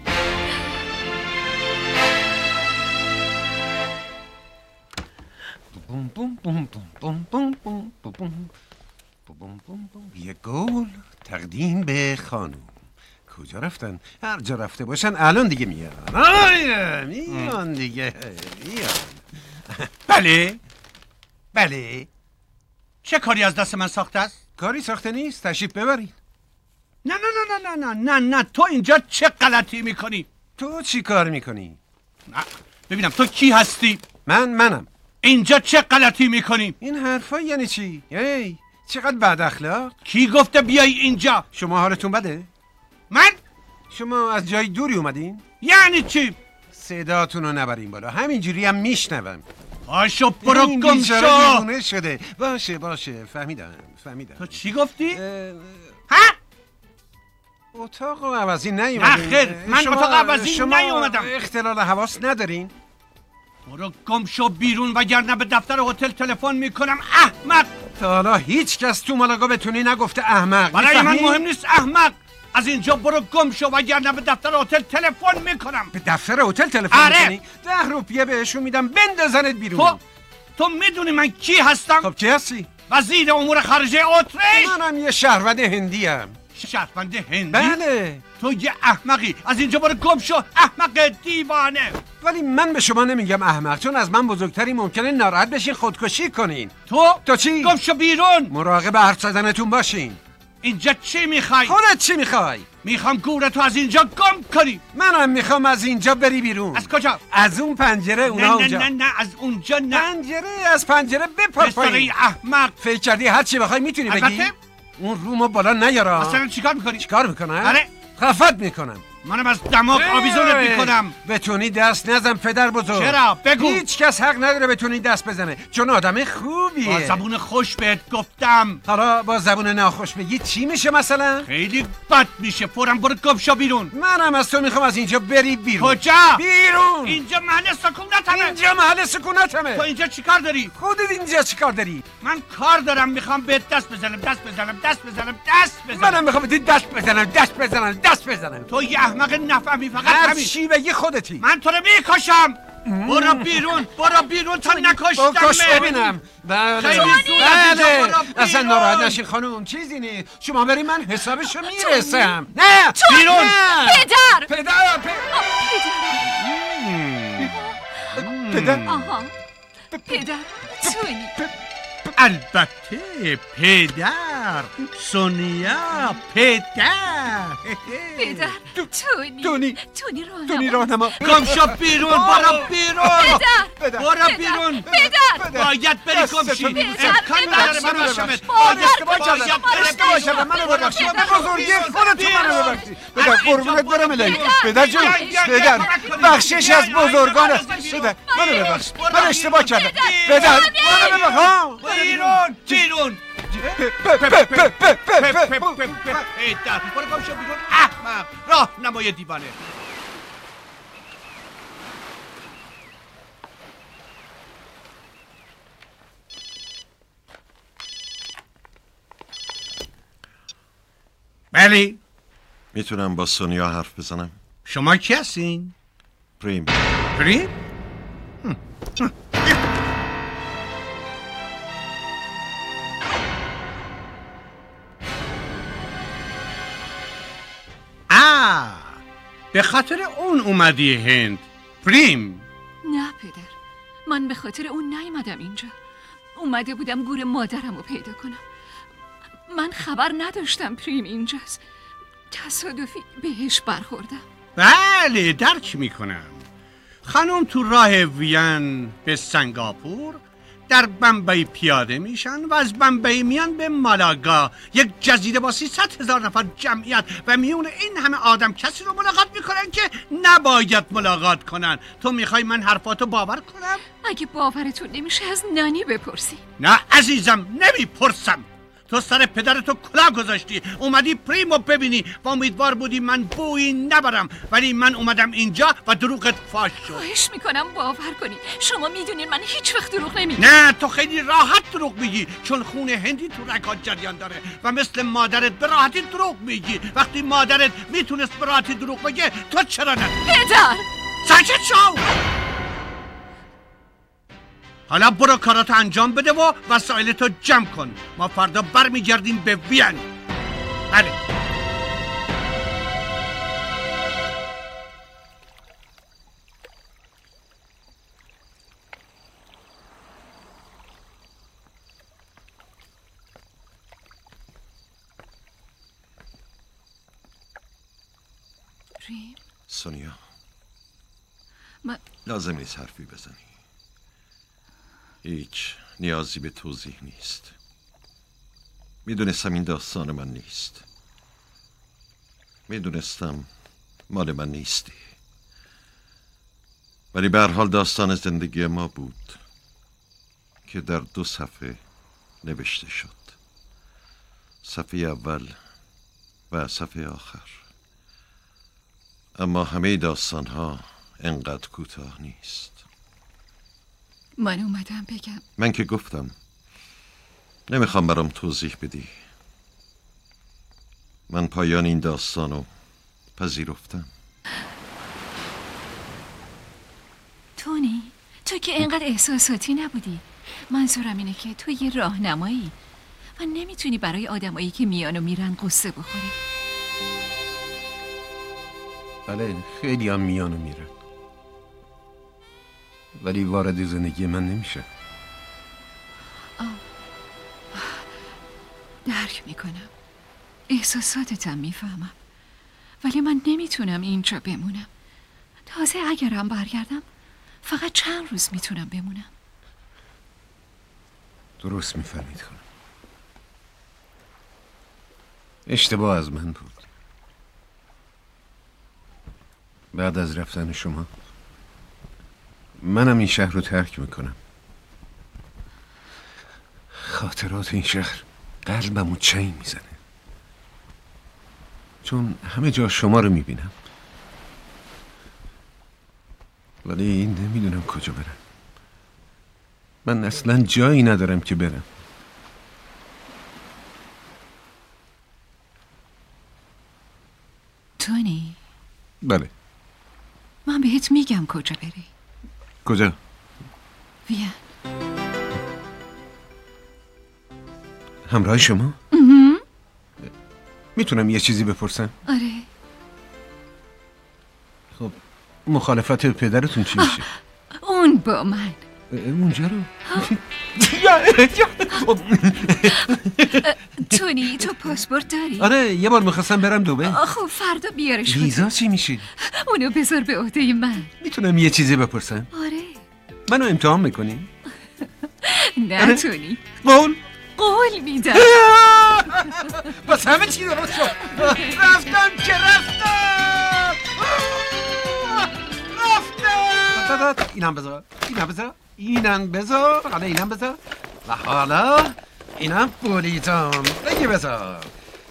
یه گل تقدیم به خانم. کجا رفتن؟ هر جا رفته باشن الان دیگه میان. میان دیگه میان. بله چه کاری از دست من ساخته است؟ کاری ساخته نیست، تشریف ببرید. نه تو اینجا چه غلطی میکنی؟ تو چی کار میکنی؟ ببینم تو کی هستی؟ منم. اینجا چه غلطی میکنی؟ این حرفا یعنی چی؟ ای چقدر بد اخلاق. کی گفته بیای اینجا؟ شما حالتون بده؟ من شما از جای دوری اومدین؟ یعنی چی؟ صداتون رو نبرین بالا، همینجوری هم میشنوم. پاشو برو گم شو. دیوونه شده. باشه فهمیدم. تو چی گفتی؟ ها؟ اتاق عوضی نیومدین؟ نه خیر، من اتاق عوضی نیومدم. اختلال حواس ندارین؟ برو گم شو بیرون وگرنه به دفتر هتل تلفن میکنم. احمق! تا حالا هیچ کس تو مالاگا به تونی نگفته احمق. برای من مهم نیست احمق. از اینجا برو گم شو وگرنه به دفتر هتل تلفن میکنم. به دفتر هتل تلفن میکنی؟ 10 روپیه بهشون میدم بندازنت بیرون. تو میدونی من کی هستم؟ خب کی هستی؟ وزیر امور خارجه اتریش. منم یه شهروند هندی ام. شهروند هندی؟ بله. تو یه احمقی. از اینجا برو گم شو احمق دیوانه. ولی من به شما نمیگم احمق، چون از من بزرگتری ممکنه ناراحت بشین خودکشی کنین. تو چی؟ گم شو بیرون. مراقب حرف زدنتون باشین. اینجا چی میخوای؟ خودت چی میخوای؟ میخوام گورتو از اینجا گم کنی. منم میخوام از اینجا بری بیرون. از کجا؟ از اون پنجره اونها اونجا. نه از اونجا نه. از پنجره بپر پایین. احمق. فکر کردی هر چی بخوای میتونی بگی؟ اون رومو بالا نیارا. اصلا چیکار میکنی؟ چیکار میکنم؟ آره خفت میکنم. منم از دماغ آویزونت میکنم. بتونی دست نزن پدر بزرگ. چرا؟ بگو. هیچ کس حق نداره بتونی دست بزنه، چون آدم خوبیه. با زبون خوش بهت گفتم. حالا با زبون ناخوش بگی چی میشه مثلا؟ خیلی بد میشه. فورا برو گم شو بیرون. منم از تو میخوام از اینجا بری بیرون. کجا؟ بیرون. اینجا محل سکونتمه. اینجا محل سکونتمه. تو اینجا چیکار داری؟ خودت اینجا چیکار داری؟ من کار دارم، میخوام بهت دست بزنم. منم میخوام بهت دست بزنم. تو یه احمق نفهمی، فقط همین. چی بگی خودتی؟ من تو رو میکشم. برو بیرون تا نکشتم. بکش ببینم. بله اصلا ناراحت نشین خانوم، چیزی نیست. شما بری من حسابشو میرسم. نه بیرون. پدر تونی. البته پدر. سونیا پدر. پدر تونی راهنما. گم شو بیرون. برو بیرون. پدر باید بری گم شی. امکان نداره من باشمت. اشتباه کردم. منو ببخشید. به بزرگی خودتون منو ببخشید. پدر قربونت برم الهی. پدر جون، پدر بخشش از بزرگانه. پدر منو ببخشید. من اشتباه کردم. پدر منو ببخش. بیرون. پدر برو گم شو بیرون احمق. راهنمای دیوانه. بله. میتونم با سونیا حرف بزنم؟ شما کی هستین؟ پریم. به خاطر اون اومدی هند. پریم. نه پدر، من به خاطر اون نیومدم اینجا. اومده بودم گور مادرم رو پیدا کنم. من خبر نداشتم پریم اینجاست. تصادفی بهش برخوردم. بله درک میکنم. خانم تو راه وین به سنگاپور در بمبئی پیاده میشن و از بمبئی میان به مالاگا، یک جزیره با 300,000 نفر جمعیت و میون این همه آدم کسی رو ملاقات میکنن که نباید ملاقات کنن. تو میخوای من حرفاتو باور کنم؟ اگه باورتون نمیشه از نانی بپرسی. نه عزیزم نمیپرسم. تو سر پدرتو کلاه گذاشتی، اومدی پریمو ببینی و امیدوار بودی من بویی نبرم، ولی من اومدم اینجا و دروغت فاش شد. خواهش میکنم باور کنی. شما میدونین من هیچ وقت دروغ نمیگم. نه تو خیلی راحت دروغ میگی، چون خون هندی تو رگات جریان داره و مثل مادرت به راحتی دروغ میگی. وقتی مادرت میتونست به راحتی دروغ بگه تو چرا نه؟ پدر ساکت شو. حالا برو کاراتو انجام بده و وسایلتو جمع کن. ما فردا برمیگردیم به وین. بله. پریم؟ سونیا من لازم نیست حرفی بزنی. هیچ نیازی به توضیح نیست. میدونستم این داستان من نیست. میدونستم مال من نیستی، ولی به هر حال داستان زندگی ما بود که در 2 صفحه نوشته شد، صفحه اول و صفحه آخر. اما همه داستان ها انقدر کوتاه نیست. من اومدم بگم. من که گفتم نمیخوام برام توضیح بدی. من پایان این داستانو پذیرفتم. تونی، تو که اینقدر احساساتی نبودی. منظورم اینه که تو یه راهنمایی و نمیتونی برای آدمایی که میان و میرن قصه بخوری. بله، خیلی هم میان و میرن، ولی وارد زندگی من نمیشه. درک میکنم، احساساتتم میفهمم، ولی من نمیتونم اینجا بمونم. تازه اگرم برگردم فقط چند روز میتونم بمونم. درست میفهمید خانم. اشتباه از من بود. بعد از رفتن شما منم این شهر رو ترک میکنم. خاطرات این شهر قلبمو چین میزنه، چون همه جا شما رو میبینم، ولی نمیدونم کجا برم. من اصلا جایی ندارم که برم. تونی، بله، من بهت میگم کجا بری. کجا؟ وین. همراه شما؟ میتونم یه چیزی بپرسم؟ آره. خب مخالفت پدرتون چی میشه؟ اون با من. اونجا رو؟ تونی، تو پاسپورت داری؟ آره، یه بار میخواستم برم دبی. خب فردا بیارش. ویزا چی میشه؟ اونو بذار به عهده من. میتونم یه چیزی بپرسم؟ آره. منو امتحان میکنی؟ نه تونی. قول میدم. بس همه چی درست شد. رفتم که رفتم. اینم بذار، اینم بذار، حالا اینم بذار و حالا اینم بولیتم بگی بذار.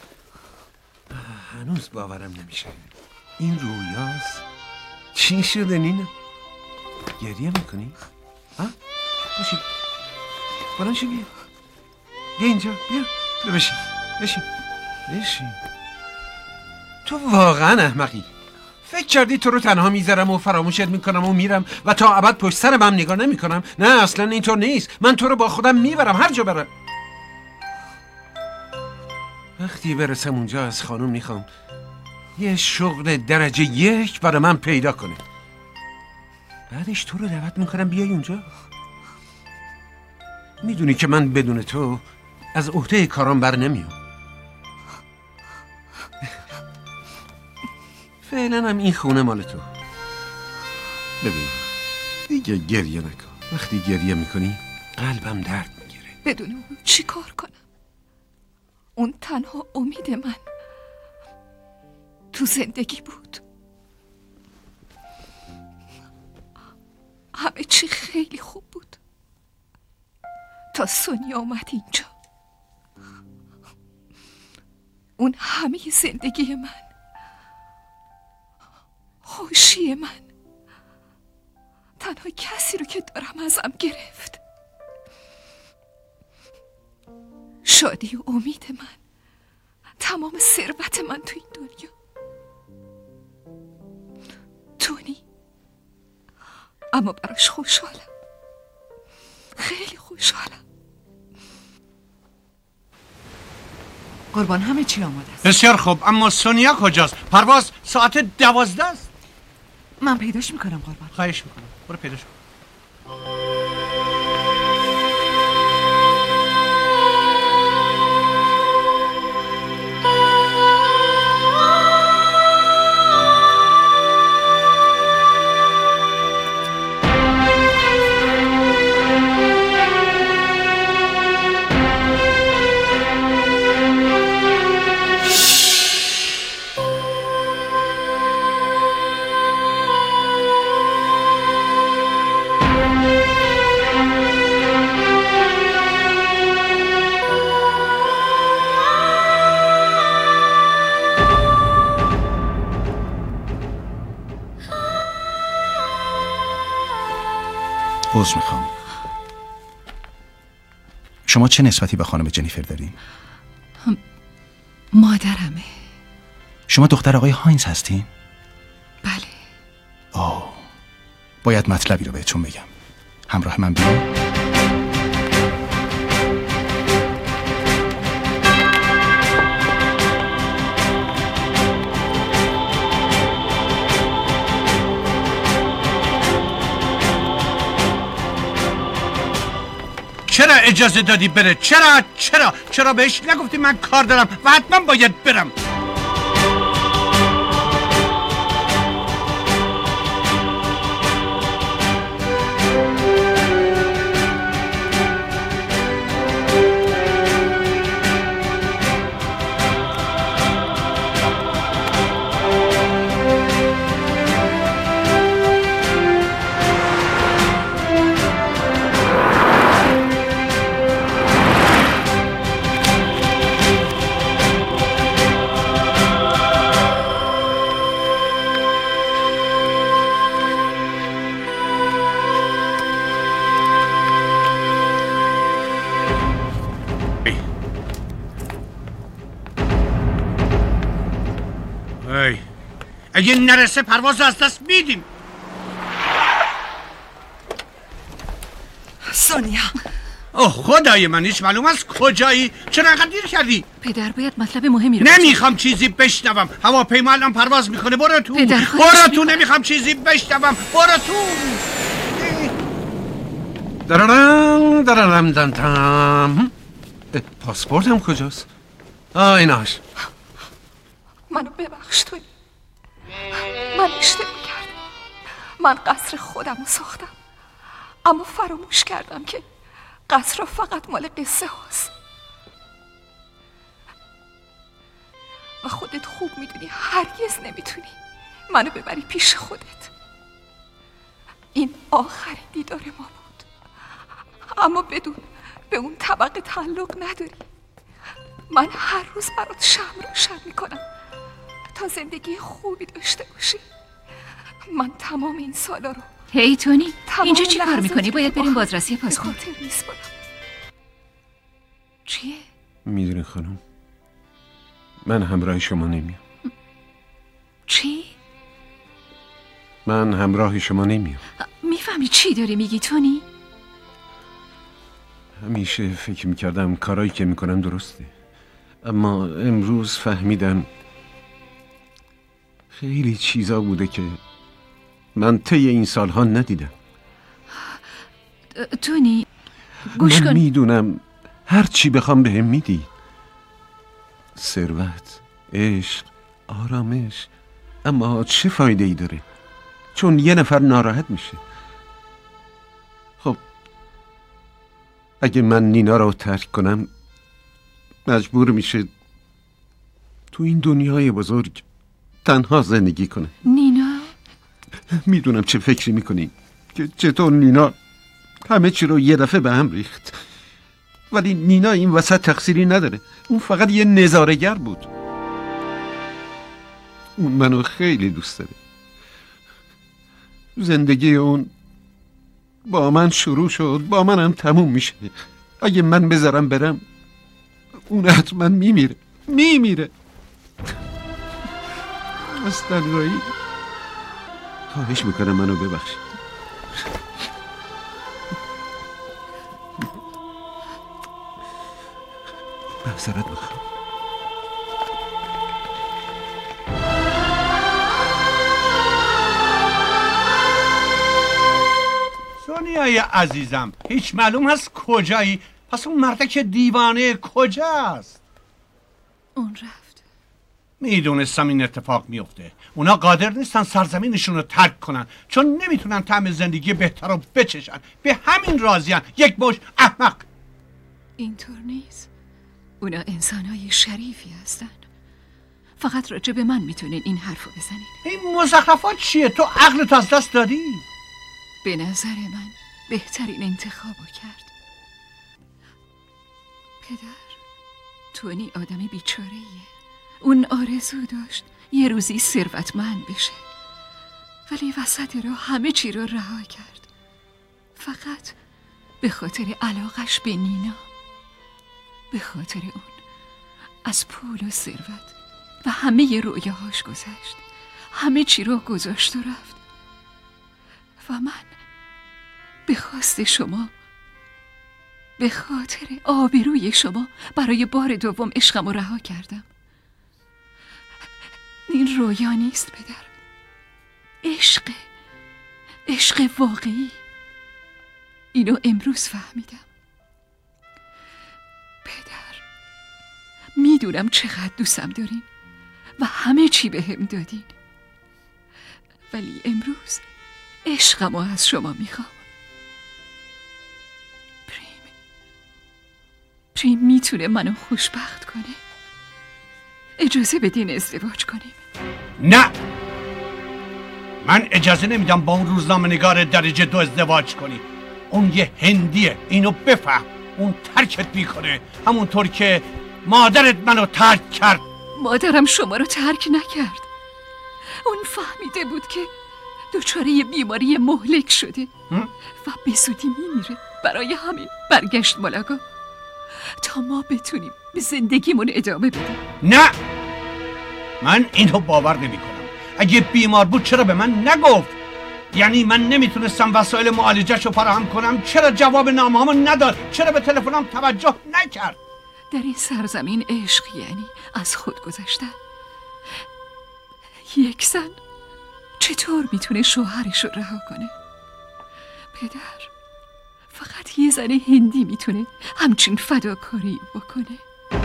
هنوز باورم نمیشه. این رویاست. چی شده نینا؟ گریه میکنی؟ ها؟ باشی بلند بیا اینجا، بیا بشین. تو واقعا احمقی. فکر کردی تو رو تنها میذارم و فراموشت میکنم و میرم و تا ابد پشت سرم هم نگاه نمیکنم؟ نه، اصلا اینطور نیست. من تو رو با خودم میبرم هر جا برم. وقتی برسم اونجا از خانم میخوام یه شغل درجه 1 برای من پیدا کنه. بعدش تو رو دعوت میکنم بیای اونجا. میدونی که من بدون تو از عهده کارام بر نمیام. فعلا هم این خونه مال تو. ببین دیگه گریه نکن. وقتی گریه میکنی قلبم درد میگیره. بدون اون چی کار کنم؟ اون تنها امید من تو زندگی بود. همه چی خیلی خوب بود تا سونیا اومد اینجا. اون همه زندگی من، خوشی من، تنها کسی رو که دارم ازم گرفت. شادی و امید من، تمام ثروت من تو این دنیا. تونی. اما براش خوشحالم، خیلی خوشحالم. قربان همه چی آماده است. بسیار خوب، اما سونیا کجاست؟ پرواز ساعت 12 است. من پیداش میکنم قربان. خواهش میکنم، برو پیداش کن. عذر میخوام. شما چه نسبتی به خانم جنیفر دارین؟ مادرمه. شما دختر آقای هاینز هستین؟ بله. باید مطلبی رو بهتون بگم. همراه من بیاین. چرا اجازه دادی بره؟ چرا بهش نگفتی من کار دارم و حتما باید برم؟ اگه نرسه پرواز از دست میدیم. سونیا. اوه خدای من، هیچ معلوم است کجایی؟ چرا انقدر دیر کردی؟ پدر باید مطلب مهمی رو نمیخوام چیزی بشنوم. هواپیما الان پرواز میکنه. برو تو. نمیخوام چیزی بشنوم. برو تو. دررم پاسپورتم کجاست؟ ایناش. منو ببخش توی. من اشتباه کردم. من قصر خودم رو ساختم، اما فراموش کردم که قصر فقط مال قصه هاست و خودت خوب میدونی هرگز نمیتونی منو ببری پیش خودت. این آخرین دیدار ما بود، اما بدون به اون طبقه تعلق نداری. من هر روز برات شمع روشن میکنم تا زندگی خوبی داشته باشی. من تمام این سالا رو هی تونی، اینجا چی کار میکنی؟ باید بریم بازرسی پاسپورت. چیه؟ میدونی خانم، من همراه شما نمیام. چی؟ من همراه شما نمیام. میفهمی چی داری میگی تونی؟ همیشه فکر میکردم کارایی که میکنم درسته، اما امروز فهمیدم خیلی چیزا بوده که من طی این سالها ندیدم. تونی گوش کن. من میدونم هر چی بخوام بهم میدی. ثروت، عشق، آرامش، اما چه فایده ای داره؟ چون یه نفر ناراحت میشه. خب اگه من نینا رو ترک کنم مجبور میشه تو این دنیای بزرگ تنها زندگی کنه. نینا؟ میدونم چه فکری میکنی که چطور نینا همه چی رو یه دفعه به هم ریخت، ولی نینا این وسط تقصیری نداره. اون فقط یه نظاره‌گر بود. اون منو خیلی دوست داره. زندگی اون با من شروع شد، با منم تموم میشه. اگه من بذارم برم اون حتما میمیره. از تنهایی خواهش میکنم منو ببخشید. معذرت میخوام. سونیای عزیزم، هیچ معلوم هست کجایی؟ پس اون مرده که دیوانه کجاست؟ اون رفت. میدونستم این اتفاق میفته. اونا قادر نیستن سرزمینشون رو ترک کنن چون نمیتونن طعم زندگی بهتر رو بچشن. به همین راضیان. یک مش احمق. اینطور نیست. اونا انسانای شریفی هستن. فقط راجع به من میتونین این حرفو بزنین. این مزخرفات چیه؟ تو عقلتو از دست دادی؟ به نظر من بهترین انتخابو کرد. پدر، تونی آدم بیچاره‌ایه. اون آرزو داشت یه روزی ثروتمند بشه، ولی وسط راه همه چی رو رها کرد. فقط به خاطر علاقش به نینا، به خاطر اون از پول و ثروت و همه رویاهاش گذشت، همه چی رو گذاشت و رفت و من به خواست شما، به خاطر آبروی شما برای بار دوم عشقم رو رها کردم. این رویا نیست پدر، عشق واقعی. اینو امروز فهمیدم. پدر، میدونم چقدر دوستم دارین و همه چی بهم دادین، ولی امروز عشقمو از شما میخوام. پریم میتونه منو خوشبخت کنه. اجازه بدین ازدواج کنیم. نه، من اجازه نمیدم با اون روزنامه نگار درجه 2 ازدواج کنی. اون یه هندیه، اینو بفهم. اون ترکت میکنه همونطور که مادرت منو ترک کرد. مادرم شما رو ترک نکرد. اون فهمیده بود که دچار یه بیماری مهلک شده و به زودی میمیره. برای همین برگشت مالاگا تا ما بتونیم به زندگیمون ادامه بدیم. نه، من اینو باور نمی کنم. اگه بیمار بود چرا به من نگفت؟ یعنی من نمیتونستم وسایل معالجه‌شو فراهم کنم؟ چرا جواب نامه‌هامو نداد؟ چرا به تلفنم توجه نکرد؟ در این سرزمین عشق یعنی از خود گذشتن. یک زن چطور میتونه شوهرش رو رها کنه؟ پدر، فقط یه زن هندی میتونه همچین فداکاری بکنه.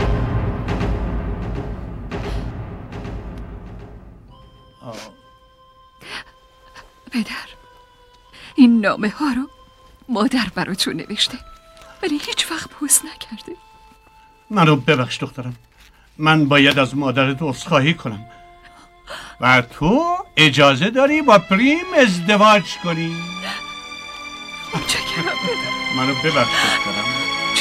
پدر، این نامه ها رو مادر براتون نوشته ولی هیچ وقت پست نکرده. منو ببخش دخترم، من باید از مادرت عذرخواهی کنم و تو اجازه داری با پریم ازدواج کنی. متشکرم پدر. منو ببخش دخترم.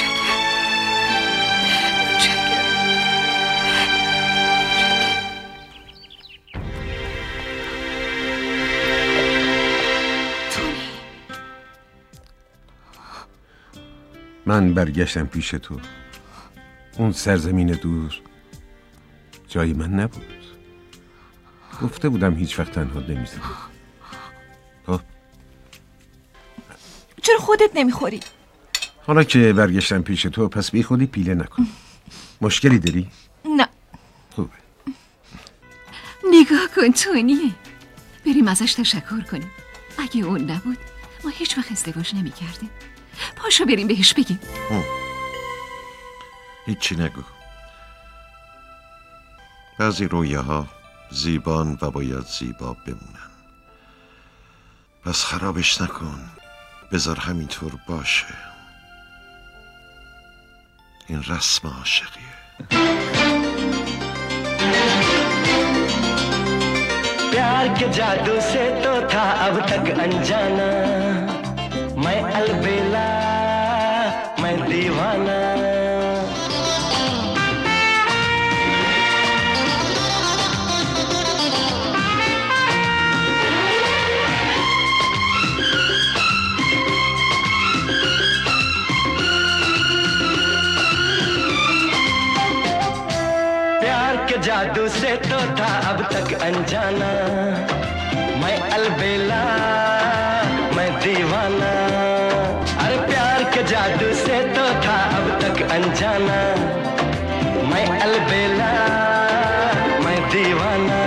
من برگشتم پیش تو. اون سرزمین دور جای من نبود. گفته بودم هیچ وقت تنها نمیذارم. خب چرا خودت نمیخوری؟ حالا که برگشتم پیش تو پس بی خودی پیله نکن. مشکلی داری؟ نه. خوبه. نگاه کن تونیه. بریم ازش تشکر کنیم. اگه اون نبود ما هیچ وقت ازدواج نمی کردیم. پاشو بریم بهش بگیم. هیچی نگو. بعضی رویاها زیبان و باید زیبا بمونن. پس خرابش نکن. بذار همینطور باشه. این رسم عاشقیه. प्यार के जादू से तो था अब तक अनजाना मैं अलबेला मैं दीवाना जादू से तो था अब तक अनजाना मैं अलबेला मैं दीवाना अरे प्यार के जादू से तो था अब तक अनजाना मैं अलबेला मैं दीवाना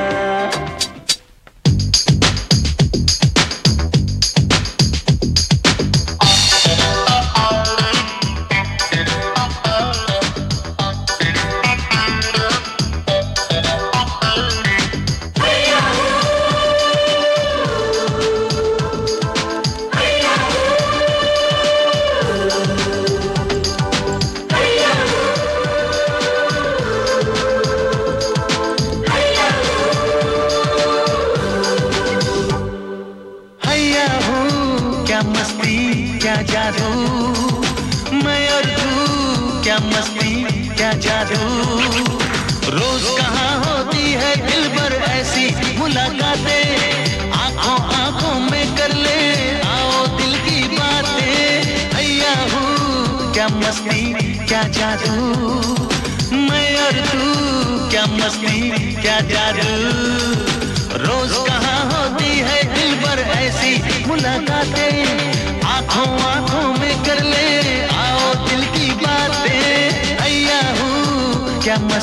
जादू रोज कहाँ होती है दिल पर ऐसी मुलाकातें आंखों आंखों में कर ले आओ दिल की बातें क्या मस्ती क्या जादू, मैं और तू क्या मस्ती क्या जादू। रोज कहाँ होती है दिल भर ऐसी मुलाकातें, आंखों आंखों में कर ले आओ दिल की बातें। अय्या हूँ क्या मस्ती